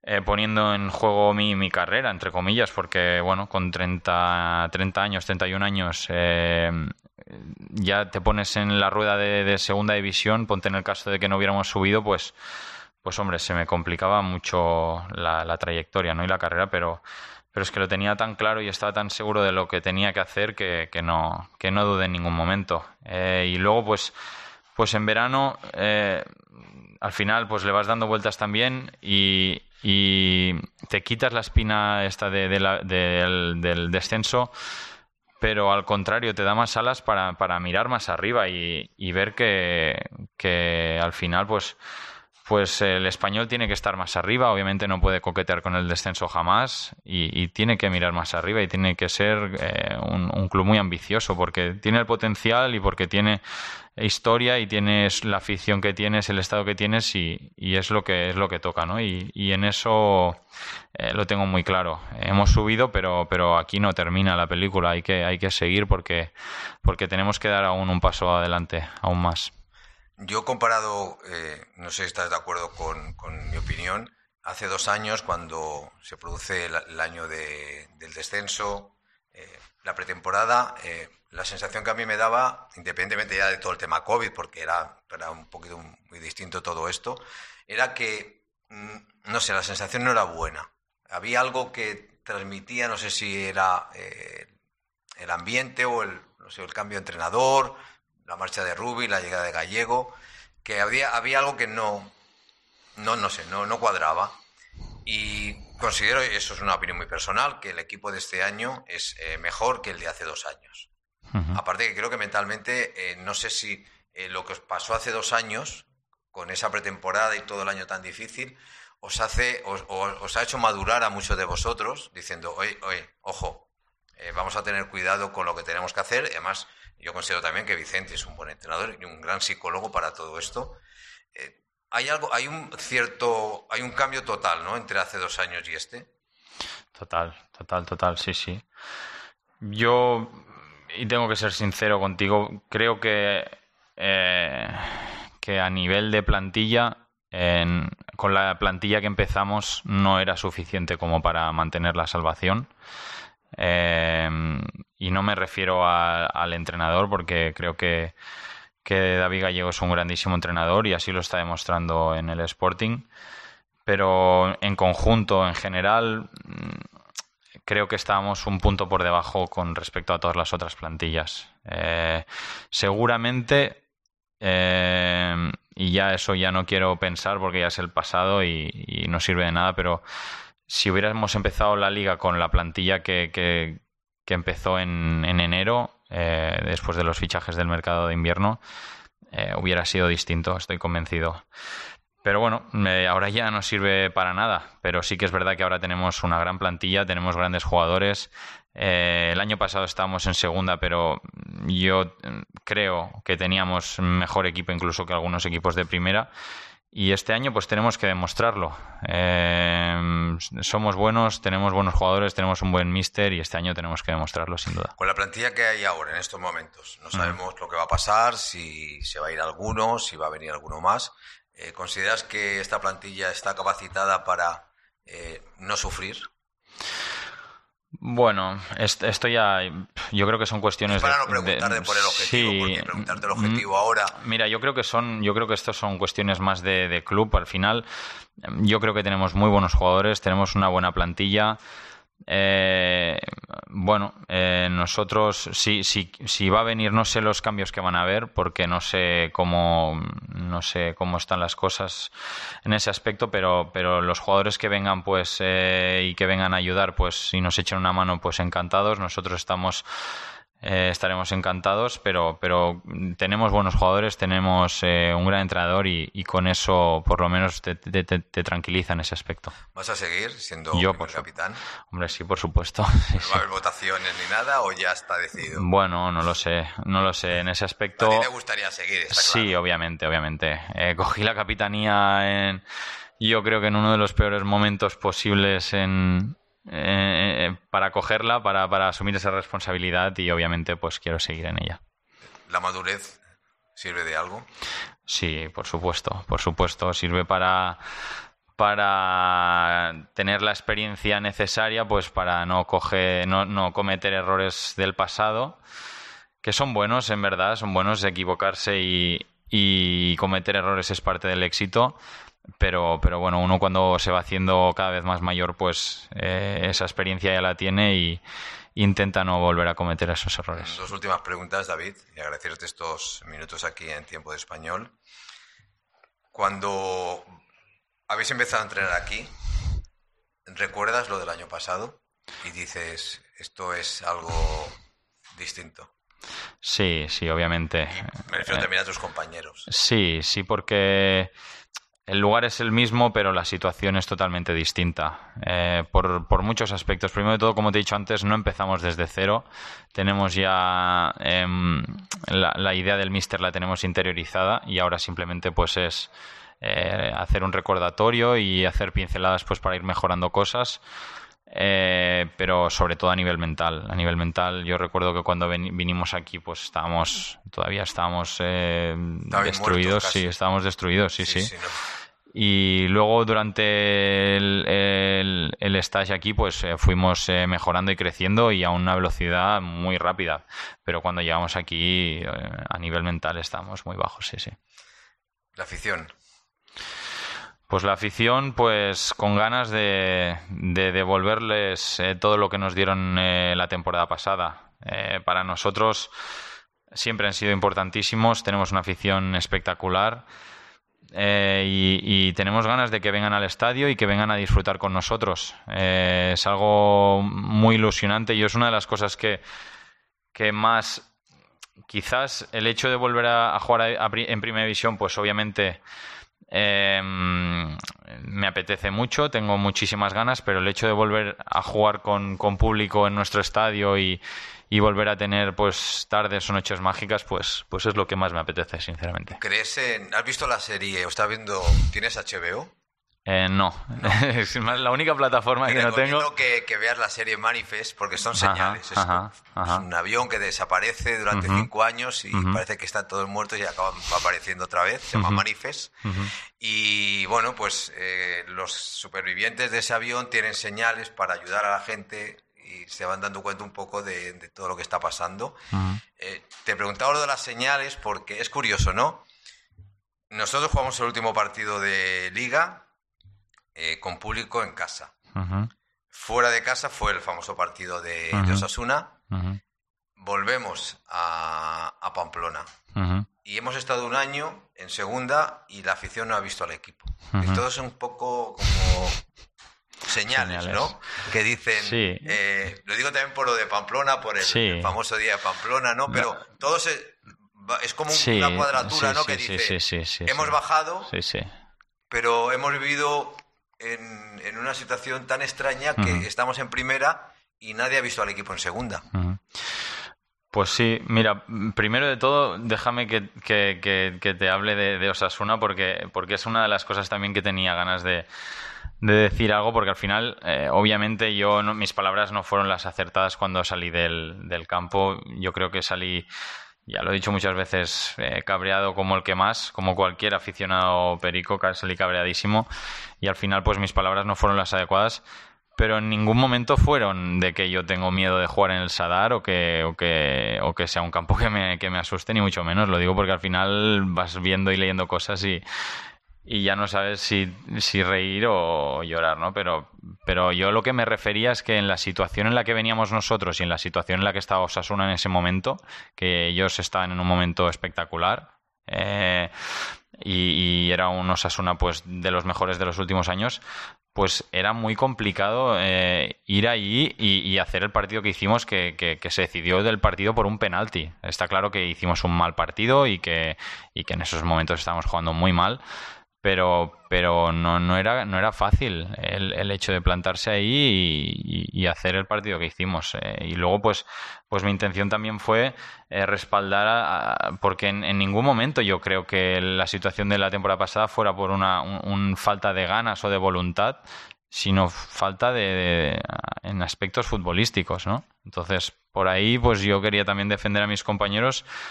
eh, poniendo en juego mi, mi carrera, entre comillas, porque, bueno, con treinta, treinta años, treinta y un años, eh, ya te pones en la rueda de, de segunda división, ponte en el caso de que no hubiéramos subido, pues, pues hombre, se me complicaba mucho la, la trayectoria, ¿no? Y la carrera, pero... Pero es que lo tenía tan claro y estaba tan seguro de lo que tenía que hacer que, que, no, que no dudé en ningún momento. Eh, y luego, pues, pues en verano, eh, al final, pues le vas dando vueltas también y, y te quitas la espina esta de, de la, de, del, del descenso, pero al contrario, te da más alas para, para mirar más arriba y, y ver que, que al final, pues... Pues el Español tiene que estar más arriba, obviamente no puede coquetear con el descenso jamás y, y tiene que mirar más arriba y tiene que ser eh, un, un club muy ambicioso porque tiene el potencial y porque tiene historia y tienes la afición que tienes, el estado que tienes y, y es lo que es lo que toca, ¿no? Y, y en eso eh, lo tengo muy claro. Hemos subido, pero pero aquí no termina la película, hay que hay que seguir porque porque tenemos que dar aún un paso adelante, aún más. Yo comparado, eh, no sé si estás de acuerdo con, con mi opinión, hace dos años cuando se produce el, el año de, del descenso, eh, la pretemporada, eh, la sensación que a mí me daba, independientemente ya de todo el tema COVID, porque era, era un poquito muy distinto todo esto, era que, no sé, la sensación no era buena. Había algo que transmitía, no sé si era eh, el ambiente o el, no sé, el cambio de entrenador, la marcha de Rubi, la llegada de Gallego, que había, había algo que no, no, no sé, no, no cuadraba. Y considero, y eso es una opinión muy personal, que el equipo de este año es eh, mejor que el de hace dos años. Uh-huh. Aparte que creo que mentalmente, eh, no sé si eh, lo que os pasó hace dos años, con esa pretemporada y todo el año tan difícil, os hace, os, os, os ha hecho madurar a muchos de vosotros, diciendo, oye, oye, ojo, eh, vamos a tener cuidado con lo que tenemos que hacer. Además, yo considero también que Vicente es un buen entrenador y un gran psicólogo para todo esto. Eh, hay algo, hay un cierto, hay un cambio total, ¿no? Entre hace dos años y este. Total, total, total, sí, sí. Yo, y tengo que ser sincero contigo, creo que eh, que a nivel de plantilla, en, con la plantilla que empezamos no era suficiente como para mantener la salvación. Eh, y no me refiero a, al entrenador porque creo que, que David Gallego es un grandísimo entrenador y así lo está demostrando en el Sporting, pero en conjunto, en general, creo que estábamos un punto por debajo con respecto a todas las otras plantillas. Eh, seguramente, eh, y ya eso ya no quiero pensar porque ya es el pasado y, y no sirve de nada, pero si hubiéramos empezado la liga con la plantilla que, que, que empezó en, en enero, eh, después de los fichajes del mercado de invierno, eh, hubiera sido distinto, estoy convencido. Pero bueno, eh, ahora ya no sirve para nada, pero sí que es verdad que ahora tenemos una gran plantilla, tenemos grandes jugadores. Eh, el año pasado estábamos en segunda, pero yo creo que teníamos mejor equipo incluso que algunos equipos de primera. Y este año pues tenemos que demostrarlo. Eh, somos buenos, tenemos buenos jugadores, tenemos un buen míster y este año tenemos que demostrarlo sin duda. Con la plantilla que hay ahora en estos momentos, no sabemos mm. lo que va a pasar, si se va a ir alguno, si va a venir alguno más. Eh, ¿Consideras que esta plantilla está capacitada para eh, no sufrir? Bueno, esto ya, yo creo que son cuestiones para no preguntar de, de por el objetivo, sí, porque preguntarte el objetivo ahora. Mira, yo creo que son, yo creo que estos son cuestiones más de, de club. Al final, yo creo que tenemos muy buenos jugadores, tenemos una buena plantilla. Eh, bueno, eh, nosotros si, si, si va a venir, no sé los cambios que van a haber porque no sé cómo no sé cómo están las cosas en ese aspecto, pero pero los jugadores que vengan pues eh, y que vengan a ayudar pues si nos echan una mano pues encantados. Nosotros estamos Eh, estaremos encantados, pero pero tenemos buenos jugadores, tenemos eh, un gran entrenador y, y con eso por lo menos te, te, te, te tranquiliza en ese aspecto. ¿Vas a seguir siendo Yo, por capitán? Hombre, sí, por supuesto. ¿No va a haber votaciones ni nada o ya está decidido? Bueno, no lo sé, no lo sé. En ese aspecto... ¿A ti te gustaría seguir? Está claro. Sí, obviamente, obviamente. Eh, cogí la capitanía en... Yo creo que en uno de los peores momentos posibles en... Eh, para cogerla, para, para asumir esa responsabilidad y obviamente pues quiero seguir en ella. ¿La madurez sirve de algo? Sí, por supuesto, por supuesto, sirve para para tener la experiencia necesaria, pues para no coger, no, no cometer errores del pasado, que son buenos, en verdad, son buenos. Equivocarse y, y cometer errores es parte del éxito, pero, pero bueno, uno cuando se va haciendo cada vez más mayor, pues eh, esa experiencia ya la tiene y intenta no volver a cometer esos errores. Dos últimas preguntas, David, y agradecerte estos minutos aquí en Tiempo de Español. Cuando habéis empezado a entrenar aquí, ¿recuerdas lo del año pasado? Y dices, esto es algo distinto. Sí, sí, obviamente. Y me refiero también a tus compañeros. Sí, sí, porque el lugar es el mismo, pero la situación es totalmente distinta. Eh, por, por muchos aspectos. Primero de todo, como te he dicho antes, no empezamos desde cero. Tenemos ya eh, la, la idea del míster la tenemos interiorizada y ahora simplemente pues es eh, hacer un recordatorio y hacer pinceladas pues para ir mejorando cosas. Eh, pero sobre todo a nivel mental. A nivel mental, yo recuerdo que cuando ven, vinimos aquí, pues estábamos, todavía estábamos eh, destruidos. Sí, estábamos destruidos, sí, sí. sí. sí no. Y luego durante el, el, el stage aquí, pues eh, fuimos eh, mejorando y creciendo y a una velocidad muy rápida. Pero cuando llegamos aquí, eh, a nivel mental, estábamos muy bajos, sí, sí. La afición. Pues la afición, pues con ganas de, de devolverles eh, todo lo que nos dieron eh, la temporada pasada. Eh, para nosotros siempre han sido importantísimos, tenemos una afición espectacular eh, y, y tenemos ganas de que vengan al estadio y que vengan a disfrutar con nosotros. Eh, es algo muy ilusionante y es una de las cosas que, que más... Quizás el hecho de volver a, a jugar a, a, en Primera División, pues obviamente... Eh, me apetece mucho, tengo muchísimas ganas, pero el hecho de volver a jugar con, con público en nuestro estadio y, y volver a tener pues tardes o noches mágicas, pues, pues es lo que más me apetece, sinceramente. ¿Crees en, ¿Has visto la serie o estás viendo? ¿Tienes H B O? Eh, no, no. Es más la única plataforma Te que no tengo. Que, que veas la serie Manifest porque son señales. Ajá, ajá, es, ajá. es un avión que desaparece durante uh-huh. cinco años y uh-huh. parece que están todos muertos y acaban apareciendo otra vez. Se llama uh-huh. Manifest. Uh-huh. Y bueno, pues eh, los supervivientes de ese avión tienen señales para ayudar a la gente y se van dando cuenta un poco de, de todo lo que está pasando. Uh-huh. Eh, te preguntaba lo de las señales porque es curioso, ¿no? Nosotros jugamos el último partido de Liga Eh, con público en casa. Uh-huh. Fuera de casa fue el famoso partido de, uh-huh. de Osasuna. Uh-huh. Volvemos a, a Pamplona. Uh-huh. Y hemos estado un año en segunda y la afición no ha visto al equipo. Uh-huh. Entonces es un poco como señales, señales. ¿no? Que dicen... Sí. Eh, lo digo también por lo de Pamplona, por el, sí. el famoso día de Pamplona, ¿no? Pero no. todo se, es como sí. una cuadratura, sí, ¿no? Sí, que dice, sí, sí, sí, sí, hemos sí. bajado, sí, sí. pero hemos vivido... En, en una situación tan extraña que uh-huh. estamos en primera y nadie ha visto al equipo en segunda. Uh-huh. Pues sí, mira, primero de todo déjame que, que, que, que te hable de, de Osasuna porque, porque es una de las cosas también que tenía ganas de, de decir algo, porque al final eh, obviamente yo no, mis palabras no fueron las acertadas cuando salí del, del campo. Yo creo que salí... Ya lo he dicho muchas veces, eh, cabreado como el que más, como cualquier aficionado perico, salí cabreadísimo y al final pues mis palabras no fueron las adecuadas, pero en ningún momento fueron de que yo tengo miedo de jugar en el Sadar o que, o que, o que sea un campo que me, que me asuste, ni mucho menos. Lo digo porque al final vas viendo y leyendo cosas y, y ya no sabes si, si reír o llorar, ¿no? Pero, pero yo lo que me refería es que en la situación en la que veníamos nosotros y en la situación en la que estaba Osasuna en ese momento, que ellos estaban en un momento espectacular eh, y, y era un Osasuna pues de los mejores de los últimos años, pues era muy complicado eh, ir allí y, y hacer el partido que hicimos, que, que, que se decidió del partido por un penalti. Está claro que hicimos un mal partido y que, y que en esos momentos estábamos jugando muy mal, pero pero no no era no era fácil el, el hecho de plantarse ahí y, y hacer el partido que hicimos eh, y luego pues pues mi intención también fue eh, respaldar a, a, porque en, en ningún momento yo creo que la situación de la temporada pasada fuera por una un, un falta de ganas o de voluntad, sino falta de, de en aspectos futbolísticos, ¿no? Entonces por ahí pues yo quería también defender a mis compañeros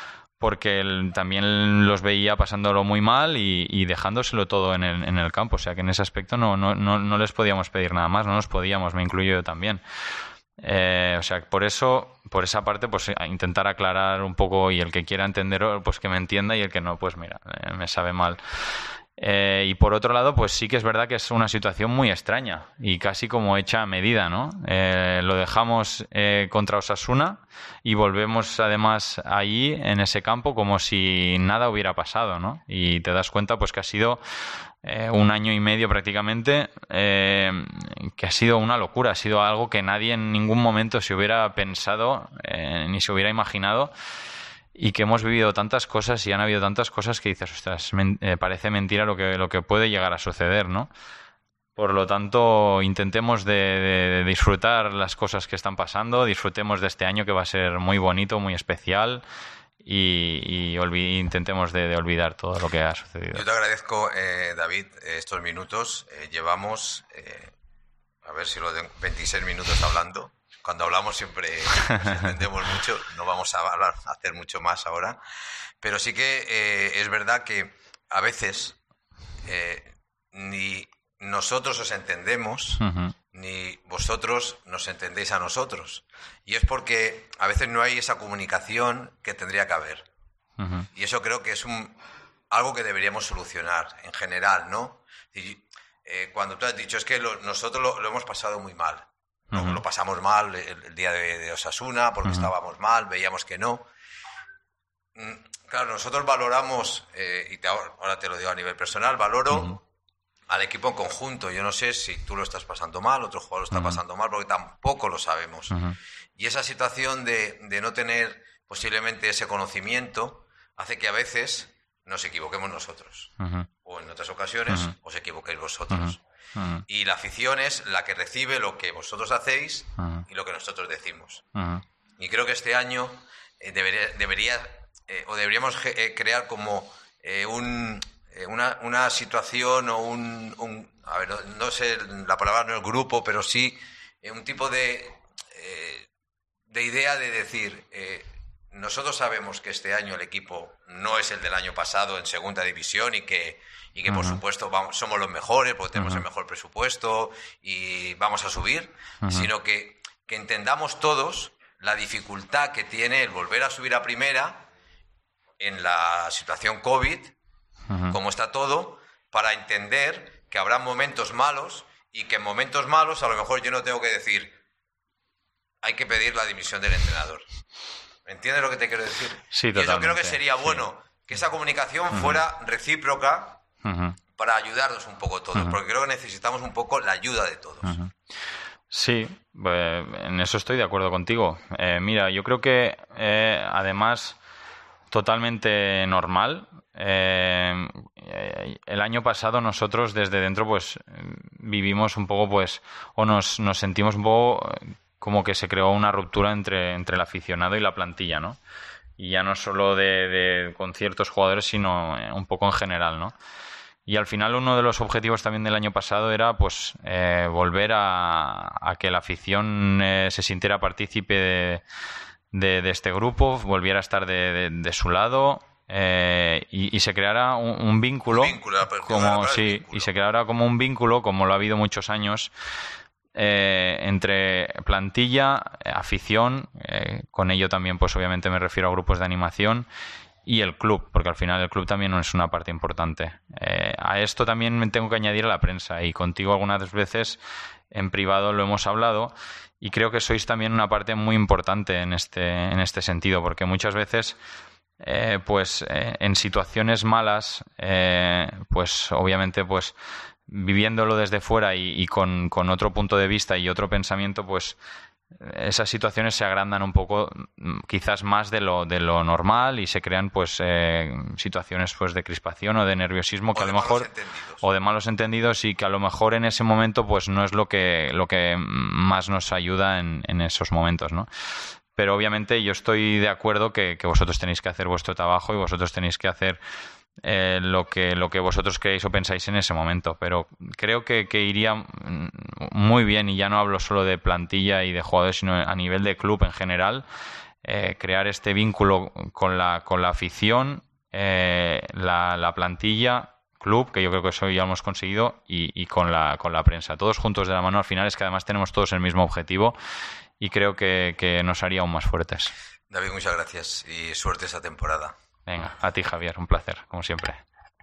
porque él también los veía pasándolo muy mal y, y dejándoselo todo en el, en el campo. O sea, que en ese aspecto no, no, no, no les podíamos pedir nada más, no nos podíamos, me incluyo yo también. Eh, o sea, por eso, por esa parte, pues intentar aclarar un poco, y el que quiera entender, pues que me entienda, y el que no, pues mira, eh, me sabe mal. Eh, y por otro lado, pues sí que es verdad que es una situación muy extraña y casi como hecha a medida, ¿no? Eh, lo dejamos eh, contra Osasuna y volvemos además allí en ese campo como si nada hubiera pasado, ¿no? Y te das cuenta pues que ha sido eh, un año y medio prácticamente eh, que ha sido una locura, ha sido algo que nadie en ningún momento se hubiera pensado eh, ni se hubiera imaginado. Y que hemos vivido tantas cosas y han habido tantas cosas que dices, ostras, men- eh, parece mentira lo que, lo que puede llegar a suceder, ¿no? Por lo tanto, intentemos de, de, de disfrutar las cosas que están pasando, disfrutemos de este año que va a ser muy bonito, muy especial, y, y olvi- intentemos de, de olvidar todo lo que ha sucedido. Yo te agradezco, eh, David, estos minutos. Eh, llevamos, eh, a ver si lo tengo, veintiséis minutos hablando. Cuando hablamos siempre nos entendemos mucho, no vamos a hablar, a hacer mucho más ahora, pero sí que eh, es verdad que a veces eh, ni nosotros os entendemos, uh-huh. ni vosotros nos entendéis a nosotros. Y es porque a veces no hay esa comunicación que tendría que haber. Uh-huh. Y eso creo que es un, algo que deberíamos solucionar en general, ¿no? Y, eh, cuando tú has dicho, es que lo, nosotros lo, lo hemos pasado muy mal. ¿no? Uh-huh. Lo pasamos mal el, el día de, de Osasuna porque uh-huh. estábamos mal, veíamos que no. Claro, nosotros valoramos, eh, y te, ahora te lo digo a nivel personal, valoro uh-huh. al equipo en conjunto. Yo no sé si tú lo estás pasando mal, otro jugador lo está uh-huh. pasando mal, porque tampoco lo sabemos. Uh-huh. Y esa situación de, de no tener posiblemente ese conocimiento hace que a veces nos equivoquemos nosotros. Uh-huh. O en otras ocasiones uh-huh. os equivoquéis vosotros. Uh-huh. Uh-huh. Y la afición es la que recibe lo que vosotros hacéis uh-huh. y lo que nosotros decimos. Uh-huh. Y creo que este año eh, debería, debería eh, o deberíamos eh, crear como eh, un, eh, una, una situación o un, un a ver, no, no sé la palabra, no el grupo, pero sí eh, un tipo de eh, de idea de decir eh, nosotros sabemos que este año el equipo no es el del año pasado en segunda división y que y que uh-huh. por supuesto vamos, somos los mejores porque tenemos uh-huh. el mejor presupuesto y vamos a subir, uh-huh. sino que, que entendamos todos la dificultad que tiene el volver a subir a primera en la situación COVID, uh-huh. como está todo, para entender que habrá momentos malos y que en momentos malos a lo mejor yo no tengo que decir hay que pedir la dimisión del entrenador. ¿Entiendes lo que te quiero decir? Sí, y totalmente. yo creo que sería bueno sí. que esa comunicación uh-huh. fuera recíproca uh-huh. para ayudarnos un poco todos, uh-huh. porque creo que necesitamos un poco la ayuda de todos. Uh-huh. Sí, eh, en eso estoy de acuerdo contigo. Eh, mira, yo creo que eh, además totalmente normal. Eh, el año pasado nosotros desde dentro pues vivimos un poco pues o nos, nos sentimos un poco como que se creó una ruptura entre, entre el aficionado y la plantilla, ¿no? Y ya no solo de, de con ciertos jugadores, sino un poco en general, ¿no? Y al final uno de los objetivos también del año pasado era pues eh, volver a, a que la afición eh, se sintiera partícipe de, de, de este grupo, volviera a estar de, de, de su lado eh, y, y se creara un, un vínculo, un vínculo como sí, vínculo. y se creara como un vínculo como lo ha habido muchos años. Eh, entre plantilla, afición, eh, con ello también pues obviamente me refiero a grupos de animación y el club, porque al final el club también es una parte importante. Eh, a esto también me tengo que añadir a la prensa y contigo algunas veces en privado lo hemos hablado y creo que sois también una parte muy importante en este, en este sentido, porque muchas veces eh, pues eh, en situaciones malas eh, pues obviamente pues viviéndolo desde fuera y, y con, con otro punto de vista y otro pensamiento, pues esas situaciones se agrandan un poco, quizás más de lo de lo normal y se crean pues eh, situaciones pues de crispación o de nerviosismo que a lo mejor o de malos entendidos y que a lo mejor en ese momento pues no es lo que lo que más nos ayuda en, en esos momentos, ¿no? Pero obviamente yo estoy de acuerdo que, que vosotros tenéis que hacer vuestro trabajo y vosotros tenéis que hacer Eh, lo que lo que vosotros creéis o pensáis en ese momento, pero creo que, que iría muy bien, y ya no hablo solo de plantilla y de jugadores, sino a nivel de club en general, eh, crear este vínculo con la, con la afición, eh, la, la plantilla, club, que yo creo que eso ya hemos conseguido, y, y con la con la prensa. Todos juntos de la mano. Al final es que además tenemos todos el mismo objetivo y creo que, que nos haría aún más fuertes. David, muchas gracias y suerte esta temporada. Venga, a ti, Javier, un placer, como siempre.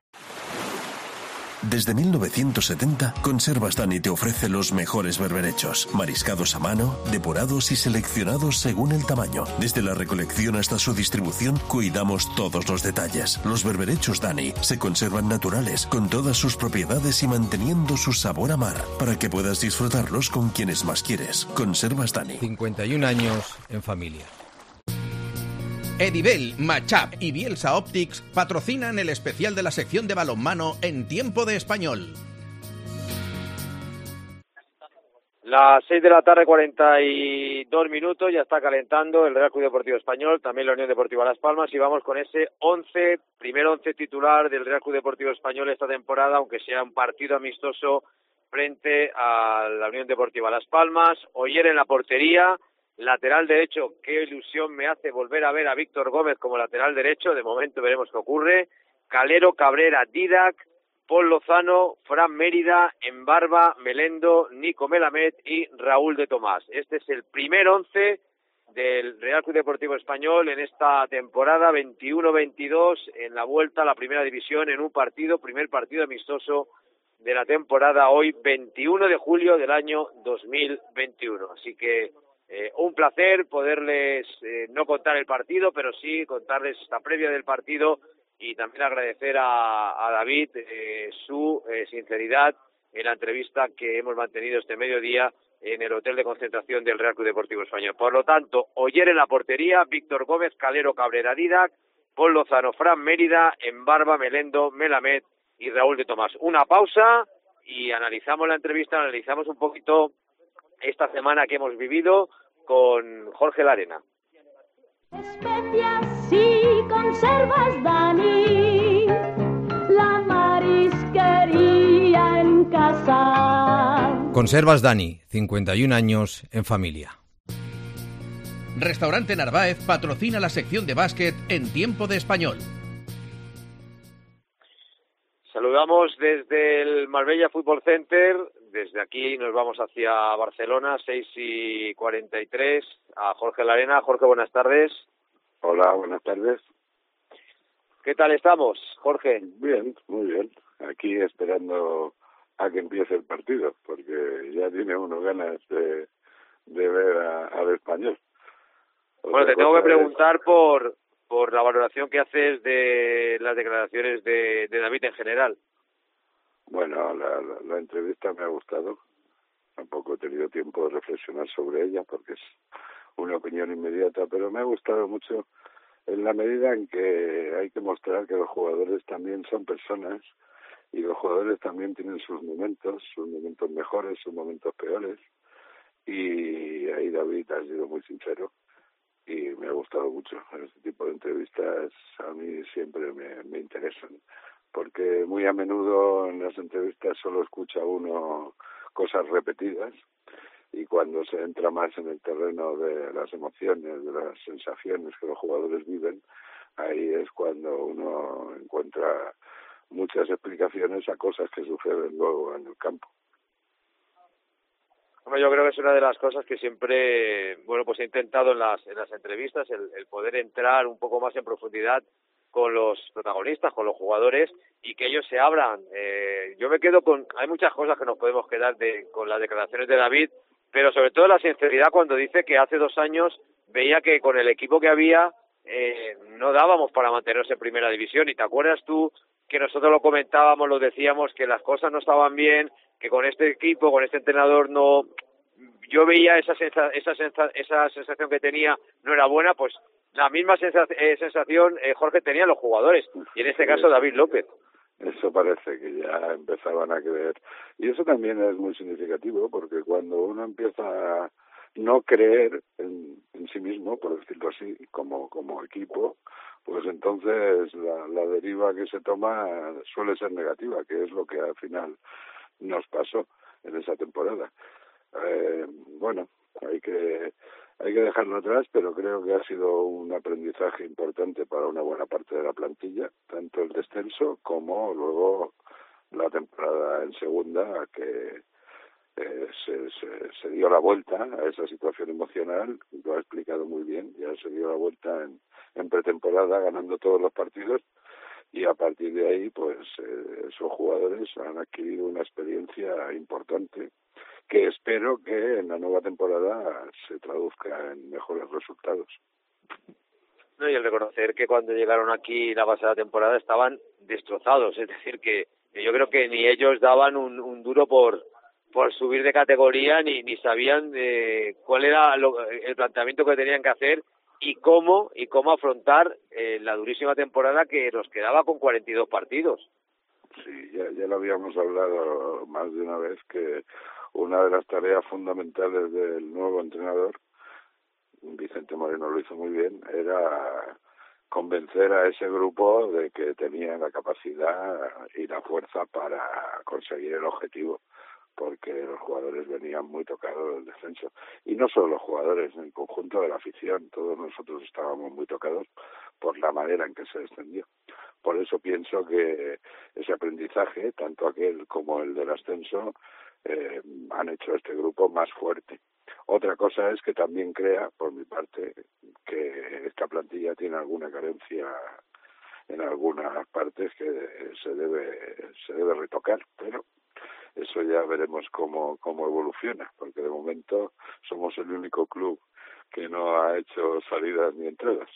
Desde mil novecientos setenta, Conservas Dani te ofrece los mejores berberechos, mariscados a mano, depurados y seleccionados según el tamaño. Desde la recolección hasta su distribución, cuidamos todos los detalles. Los berberechos Dani se conservan naturales, con todas sus propiedades y manteniendo su sabor a mar, para que puedas disfrutarlos con quienes más quieres. Conservas Dani. cincuenta y un años en familia. Edibel, Matchup y Bielsa Optics patrocinan el especial de la sección de balonmano en Tiempo de Español. Las seis de la tarde, cuarenta y dos minutos, ya está calentando el Real Club Deportivo Español, también la Unión Deportiva Las Palmas, y vamos con ese once, primer once titular del Real Club Deportivo Español esta temporada, aunque sea un partido amistoso frente a la Unión Deportiva Las Palmas. Oyer en la portería, lateral derecho, qué ilusión me hace volver a ver a Víctor Gómez como lateral derecho, de momento veremos qué ocurre. Calero, Cabrera, Didac, Paul Lozano, Fran Mérida, Embarba, Melendo, Nico Melamed y Raúl de Tomás. Este es el primer once del Real Club Deportivo Español en esta temporada veintiuno veintidós, en la vuelta a la primera división, en un partido, primer partido amistoso de la temporada, hoy veintiuno de julio del año dos mil veintiuno. Así que Eh, un placer poderles eh, no contar el partido, pero sí contarles esta previa del partido y también agradecer a, a David eh, su eh, sinceridad en la entrevista que hemos mantenido este mediodía en el hotel de concentración del Real Club Deportivo Español. Por lo tanto, Oyer en la portería, Víctor Gómez, Calero, Cabrera, Didac, Paul Lozano, Fran Mérida, Embarba, Melendo, Melamed y Raúl de Tomás. Una pausa y analizamos la entrevista, analizamos un poquito esta semana que hemos vivido con Jorge Larena. Especias y conservas Dani, la marisquería en casa. Conservas Dani, cincuenta y un años en familia. Restaurante Narváez patrocina la sección de básquet en Tiempo de Español. Saludamos desde el Marbella Fútbol Center. Desde aquí nos vamos hacia Barcelona, seis y cuarenta y tres, a Jorge Larena. Jorge, buenas tardes. Hola, buenas tardes. ¿Qué tal estamos, Jorge? Bien, muy bien. Aquí esperando a que empiece el partido, porque ya tiene uno ganas de, de ver a, al Español. Otra bueno, te tengo que preguntar es... por por la valoración que haces de las declaraciones de, de David en general. Bueno, la, la, la entrevista me ha gustado. Tampoco he tenido tiempo de reflexionar sobre ella porque es una opinión inmediata, pero me ha gustado mucho en la medida en que hay que mostrar que los jugadores también son personas y los jugadores también tienen sus momentos, sus momentos mejores, sus momentos peores, y ahí David ha sido muy sincero y me ha gustado mucho. Este tipo de entrevistas a mí siempre me, me interesan, porque muy a menudo en las entrevistas solo escucha uno cosas repetidas, y cuando se entra más en el terreno de las emociones, de las sensaciones que los jugadores viven, ahí es cuando uno encuentra muchas explicaciones a cosas que suceden luego en el campo. Yo creo que es una de las cosas que siempre, bueno, pues he intentado en las en las entrevistas, el, el poder entrar un poco más en profundidad con los protagonistas, con los jugadores, y que ellos se abran. Eh, yo me quedo con, hay muchas cosas que nos podemos quedar de, con las declaraciones de David, pero sobre todo la sinceridad cuando dice que hace dos años veía que con el equipo que había eh, no dábamos para mantenernos en primera división, y te acuerdas tú que nosotros lo comentábamos, lo decíamos, que las cosas no estaban bien, que con este equipo, con este entrenador no, yo veía esa sensa, esa, sensa, esa sensación que tenía no era buena. Pues la misma sensa, eh, sensación eh, Jorge tenía los jugadores, y en este caso David López. Eso parece que ya empezaban a creer, y eso también es muy significativo, porque cuando uno empieza a no creer en, en sí mismo, por decirlo así, como como equipo, pues entonces la, la deriva que se toma suele ser negativa, que es lo que al final nos pasó en esa temporada. Eh, bueno, hay que hay que dejarlo atrás, pero creo que ha sido un aprendizaje importante para una buena parte de la plantilla, tanto el descenso como luego la temporada en segunda, que eh, se, se, se dio la vuelta a esa situación emocional, lo ha explicado muy bien, ya se dio la vuelta en, en pretemporada ganando todos los partidos, y a partir de ahí pues eh, esos jugadores han adquirido una experiencia importante que espero que en la nueva temporada se traduzca en mejores resultados. No, y el reconocer que cuando llegaron aquí la pasada temporada estaban destrozados, es decir, que yo creo que ni ellos daban un, un duro por por subir de categoría, ni ni sabían de cuál era lo, el planteamiento que tenían que hacer y cómo y cómo afrontar eh, la durísima temporada que nos quedaba con cuarenta y dos partidos. Sí, ya, ya lo habíamos hablado más de una vez, que una de las tareas fundamentales del nuevo entrenador, Vicente Moreno lo hizo muy bien, era convencer a ese grupo de que tenía la capacidad y la fuerza para conseguir el objetivo, porque los jugadores venían muy tocados del descenso. Y no solo los jugadores, en el conjunto de la afición, todos nosotros estábamos muy tocados por la manera en que se descendió. Por eso pienso que ese aprendizaje, tanto aquel como el del ascenso, eh, han hecho a este grupo más fuerte. Otra cosa es que también crea, por mi parte, que esta plantilla tiene alguna carencia en algunas partes que se debe se debe retocar, pero eso ya veremos cómo cómo evoluciona, porque de momento somos el único club que no ha hecho salidas ni entradas.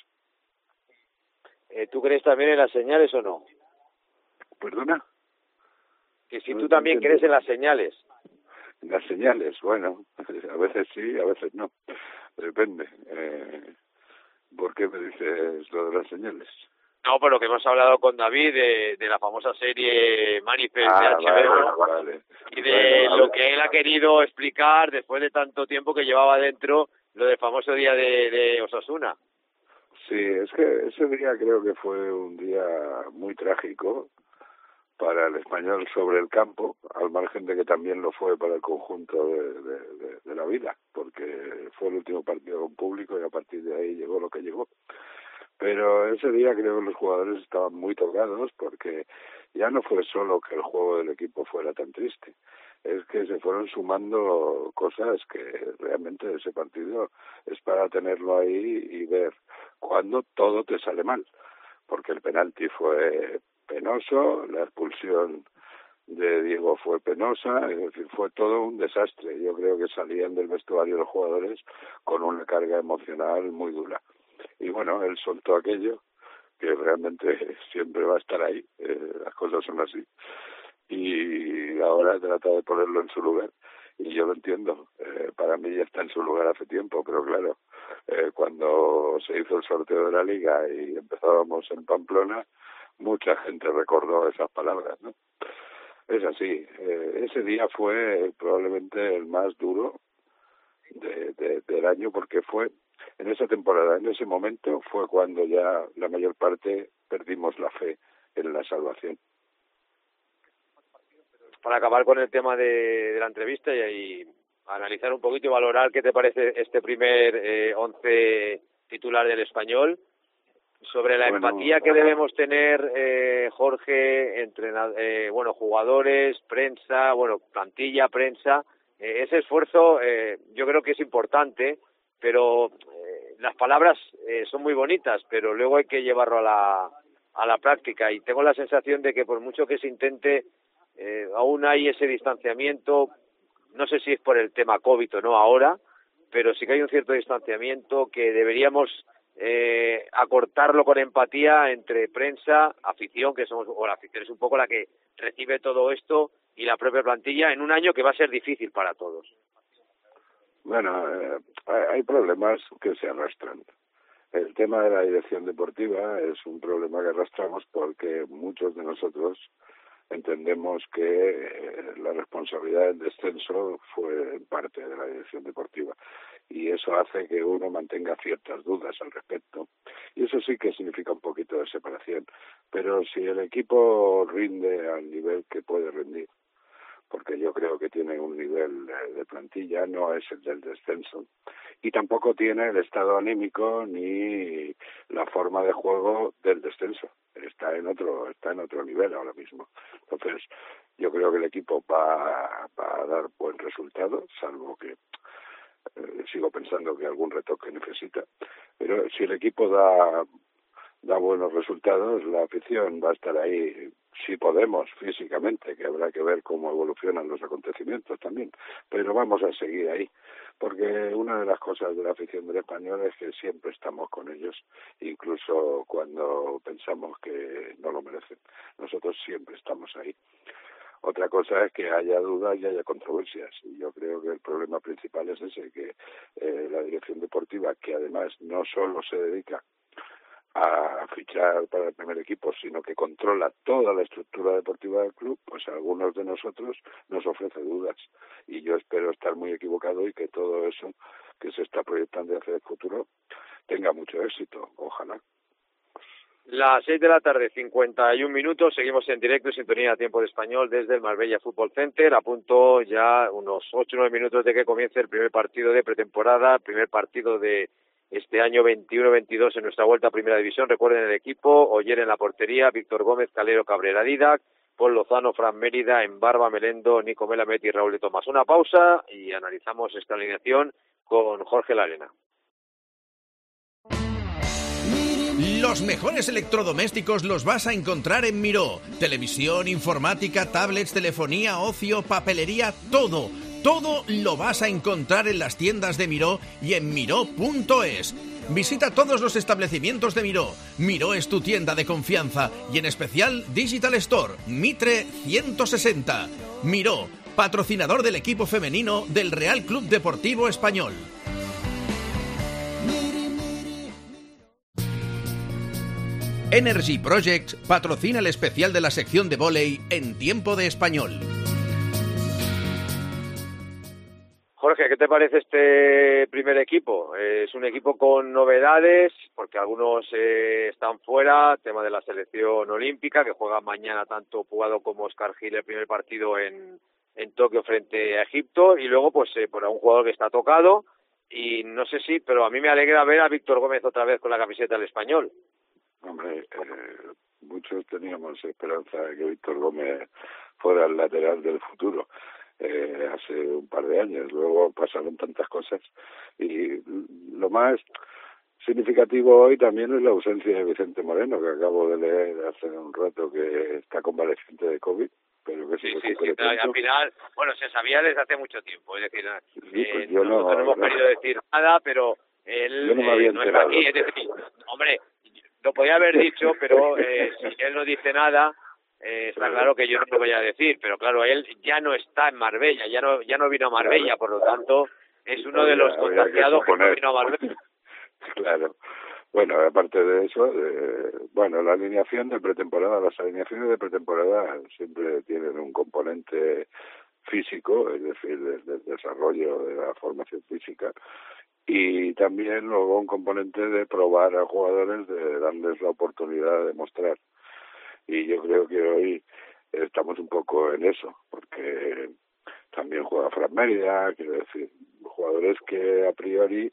Eh, ¿Tú crees también en las señales o no? ¿Perdona? Que si tú también crees en las señales. Las señales, bueno, a veces sí, a veces no, depende. Eh, ¿Por qué me dices lo de las señales? No, por lo que hemos hablado con David de, de la famosa serie Manifest ah, de H B O, vale, vale. Y de bueno, lo que él ha querido explicar después de tanto tiempo que llevaba dentro lo del famoso día de, de Osasuna. Sí, es que ese día creo que fue un día muy trágico para el Español sobre el campo, al margen de que también lo fue para el conjunto de, de, de, de la vida, porque fue el último partido con público y a partir de ahí llegó lo que llegó. Pero ese día creo que los jugadores estaban muy tocados, porque ya no fue solo que el juego del equipo fuera tan triste, es que se fueron sumando cosas que realmente ese partido es para tenerlo ahí y ver cuando todo te sale mal, porque el penalti fue penoso, la expulsión de Diego fue penosa, es decir, fue todo un desastre. Yo creo que salían del vestuario los jugadores con una carga emocional muy dura. Y bueno, él soltó aquello, que realmente siempre va a estar ahí, eh, las cosas son así. Y ahora trata de ponerlo en su lugar. Y yo lo entiendo, eh, para mí ya está en su lugar hace tiempo, pero claro, eh, cuando se hizo el sorteo de la Liga y empezábamos en Pamplona, mucha gente recordó esas palabras, ¿no? Es así, eh, ese día fue probablemente el más duro de, de, del año, porque fue en esa temporada, en ese momento fue cuando ya la mayor parte perdimos la fe en la salvación. Para acabar con el tema de, de la entrevista y, y analizar un poquito y valorar qué te parece este primer eh, once titular del Español, sobre la bueno, empatía que debemos tener, eh, Jorge, entre eh, bueno, jugadores, prensa, bueno, plantilla, prensa. Eh, ese esfuerzo eh, yo creo que es importante, pero eh, las palabras eh, son muy bonitas, pero luego hay que llevarlo a la, a la práctica. Y tengo la sensación de que por mucho que se intente, eh, aún hay ese distanciamiento. No sé si es por el tema COVID o no ahora, pero sí que hay un cierto distanciamiento que deberíamos Eh, acortarlo con empatía entre prensa, afición, que somos, o la afición es un poco la que recibe todo esto, y la propia plantilla en un año que va a ser difícil para todos. Bueno, eh, hay problemas que se arrastran. El tema de la dirección deportiva es un problema que arrastramos porque muchos de nosotros entendemos que eh, la responsabilidad del descenso fue en parte de la dirección deportiva, y eso hace que uno mantenga ciertas dudas al respecto, y eso sí que significa un poquito de separación. Pero si el equipo rinde al nivel que puede rendir, porque yo creo que tiene un nivel de plantilla, no es el del descenso, y tampoco tiene el estado anímico ni la forma de juego del descenso. Está en otro, está en otro nivel ahora mismo. Entonces, yo creo que el equipo va, va a dar buen resultado, salvo que eh, sigo pensando que algún retoque necesita. Pero si el equipo da da buenos resultados, la afición va a estar ahí, si podemos, físicamente, que habrá que ver cómo evolucionan los acontecimientos también, pero vamos a seguir ahí, porque una de las cosas de la afición del Español es que siempre estamos con ellos, incluso cuando pensamos que no lo merecen. Nosotros siempre estamos ahí. Otra cosa es que haya dudas y haya controversias, y yo creo que el problema principal es ese, que eh, la dirección deportiva, que además no solo se dedica a fichar para el primer equipo, sino que controla toda la estructura deportiva del club, pues a algunos de nosotros nos ofrece dudas, y yo espero estar muy equivocado y que todo eso que se está proyectando hacia el futuro tenga mucho éxito, ojalá. Las seis de la tarde, cincuenta y un minutos, seguimos en directo en sintonía a tiempo de español desde el Marbella Fútbol Center, a punto ya unos ocho o nueve minutos de que comience el primer partido de pretemporada, primer partido de este año veintiuno veintidós en nuestra vuelta a Primera División. Recuerden el equipo: Oyer en la portería, Víctor Gómez, Calero, Cabrera, Didac, Paul Lozano, Fran Mérida, en Barba, Melendo, Nico Melamed y Raúl de Tomás. Una pausa y analizamos esta alineación con Jorge Larena. Los mejores electrodomésticos los vas a encontrar en Miró. Televisión, informática, tablets, telefonía, ocio, papelería, todo. Todo lo vas a encontrar en las tiendas de Miró y en miró punto es. Visita todos los establecimientos de Miró. Miró es tu tienda de confianza y en especial Digital Store, Mitre ciento sesenta. Miró, patrocinador del equipo femenino del Real Club Deportivo Español. Energy Projects patrocina el especial de la sección de vóley en tiempo de español. Jorge, ¿qué te parece este primer equipo? Eh, es un equipo con novedades, porque algunos eh, están fuera, tema de la selección olímpica, que juega mañana tanto Puado como Oscar Gil el primer partido en, en Tokio frente a Egipto, y luego pues eh, por un jugador que está tocado, y no sé si, pero a mí me alegra ver a Víctor Gómez otra vez con la camiseta del Español. Hombre, eh, muchos teníamos esperanza de que Víctor Gómez fuera el lateral del futuro. Eh, hace un par de años, luego pasaron tantas cosas, y lo más significativo hoy también es la ausencia de Vicente Moreno, que acabo de leer hace un rato que está convaleciente de COVID, pero que se sí, recupere sí, sí, al final, bueno, se sabía desde hace mucho tiempo, es decir, sí, pues eh, yo nosotros no, no hemos no, querido decir nada, pero él yo no, me había eh, no está aquí, es decir, hombre, lo podía haber dicho, pero eh, si él no dice nada, Eh, está claro que yo no lo voy a decir, pero claro, él ya no está en Marbella, ya no ya no vino a Marbella, por lo tanto, es uno de los contagiados que, que no vino a Marbella. Claro. Bueno, aparte de eso, eh, bueno, la alineación de pretemporada, las alineaciones de pretemporada siempre tienen un componente físico, es decir, desde el desarrollo de la formación física, y también luego un componente de probar a jugadores, de darles la oportunidad de mostrar. Y yo creo que hoy estamos un poco en eso, porque también juega Fran Mérida, quiero decir, jugadores que a priori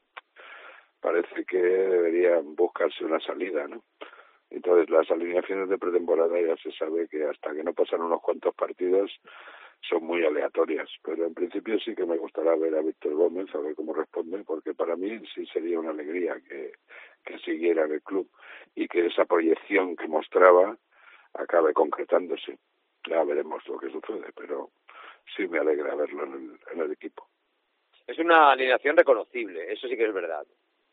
parece que deberían buscarse una salida, ¿no? Entonces, las alineaciones de pretemporada ya se sabe que hasta que no pasan unos cuantos partidos son muy aleatorias, pero en principio sí que me gustará ver a Víctor Gómez, a ver cómo responde, porque para mí sí sería una alegría que, que siguiera en el club y que esa proyección que mostraba acabe concretándose. Ya veremos lo que sucede, pero sí me alegra verlo en el, en el equipo. Es una alineación reconocible, eso sí que es verdad.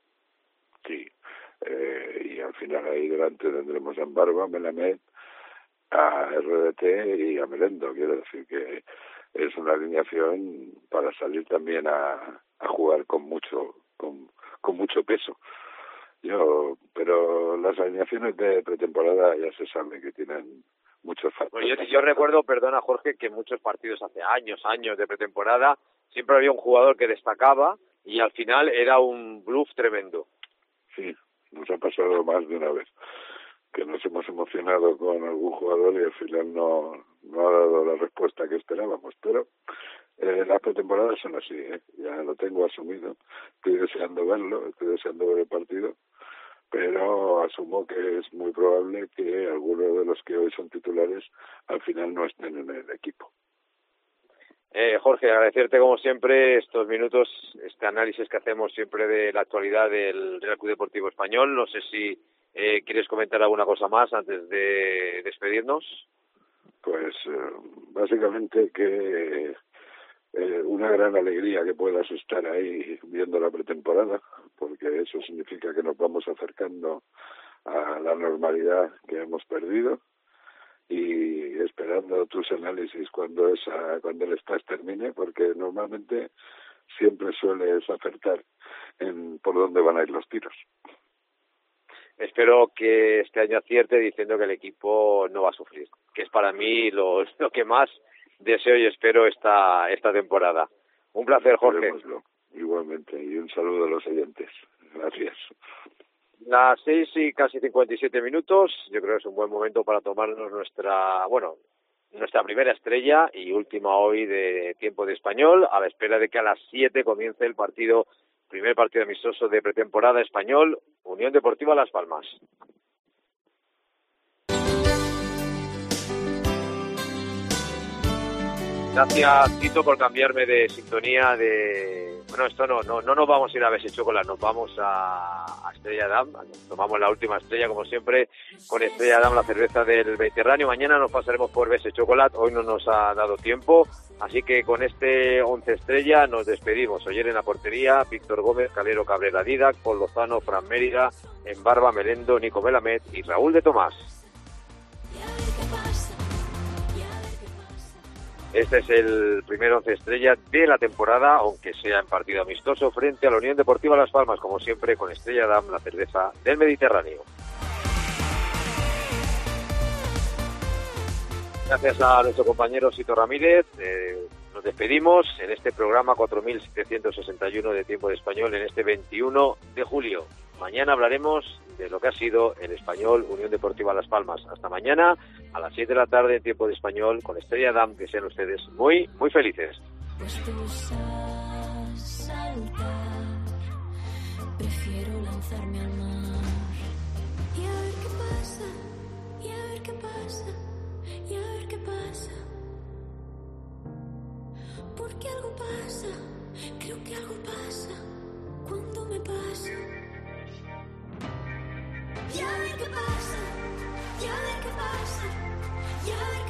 Sí, eh, y al final ahí delante tendremos a Barba, Melamed, a R D T y a Melendo. Quiero decir que es una alineación para salir también a, a jugar con mucho con, con mucho peso. Yo, pero las alineaciones de pretemporada ya se sabe que tienen muchos factores. Bueno, yo, yo recuerdo, perdona Jorge, que muchos partidos hace años, años de pretemporada, siempre había un jugador que destacaba y al final era un bluff tremendo. Sí, nos ha pasado más de una vez. que nos hemos emocionado con algún jugador y al final no, no ha dado la respuesta que esperábamos, pero eh, las pretemporadas son así, ¿eh? Ya lo tengo asumido, estoy deseando verlo, estoy deseando ver el partido, pero asumo que es muy probable que algunos de los que hoy son titulares al final no estén en el equipo. Eh, Jorge, agradecerte como siempre estos minutos, este análisis que hacemos siempre de la actualidad del Real Club Deportivo Español. No sé si eh, quieres comentar alguna cosa más antes de despedirnos. Pues eh, básicamente que eh, una gran alegría que puedas estar ahí viendo la pretemporada, porque eso significa que nos vamos acercando a la normalidad que hemos perdido, y esperando tus análisis cuando esa cuando el stage termine, porque normalmente siempre sueles acertar en por dónde van a ir los tiros. Espero que este año acierte diciendo que el equipo no va a sufrir, que es para mí lo, lo que más deseo y espero esta esta temporada. Un placer, Jorge. Esperémoslo. Igualmente, y un saludo a los oyentes. Gracias. Las seis y casi cincuenta y siete minutos, yo creo que es un buen momento para tomarnos nuestra, bueno, nuestra primera estrella y última hoy de tiempo de Español, a la espera de que a las siete comience el partido, primer partido amistoso de pretemporada Español, Unión Deportiva Las Palmas. Gracias, Tito, por cambiarme de sintonía de... Bueno, esto no, no, no nos vamos a ir a Bese Chocolate, nos vamos a, a Estrella Damm, tomamos la última estrella, como siempre, con Estrella Damm, la cerveza del Mediterráneo. Mañana nos pasaremos por Bese Chocolate, hoy no nos ha dado tiempo, así que con este once estrella nos despedimos. Oyer en la portería, Víctor Gómez, Calero, Cabrera, Didac, Paul Lozano, Fran Mérida, en Barba, Melendo, Nico Melamed y Raúl de Tomás. Este es el primer once estrella de la temporada, aunque sea en partido amistoso, frente a la Unión Deportiva Las Palmas, como siempre, con Estrella Damm, la cerveza del Mediterráneo. Gracias a nuestro compañero Sito Ramírez. Eh, nos despedimos en este programa cuatro mil setecientos sesenta y uno de Tiempo de Español, en este veintiuno de julio. Mañana hablaremos de lo que ha sido el Español Unión Deportiva Las Palmas. Hasta mañana a las siete de la tarde en Tiempo de Español con Estrella Damm. Que sean ustedes muy, muy felices. Puestos a saltar, prefiero lanzarme al mar y a ver qué pasa, y a ver qué pasa, y a ver qué pasa. Porque algo pasa, creo que algo pasa cuando me paso. Y a ver qué pasa, y a ver qué pasa, y a ver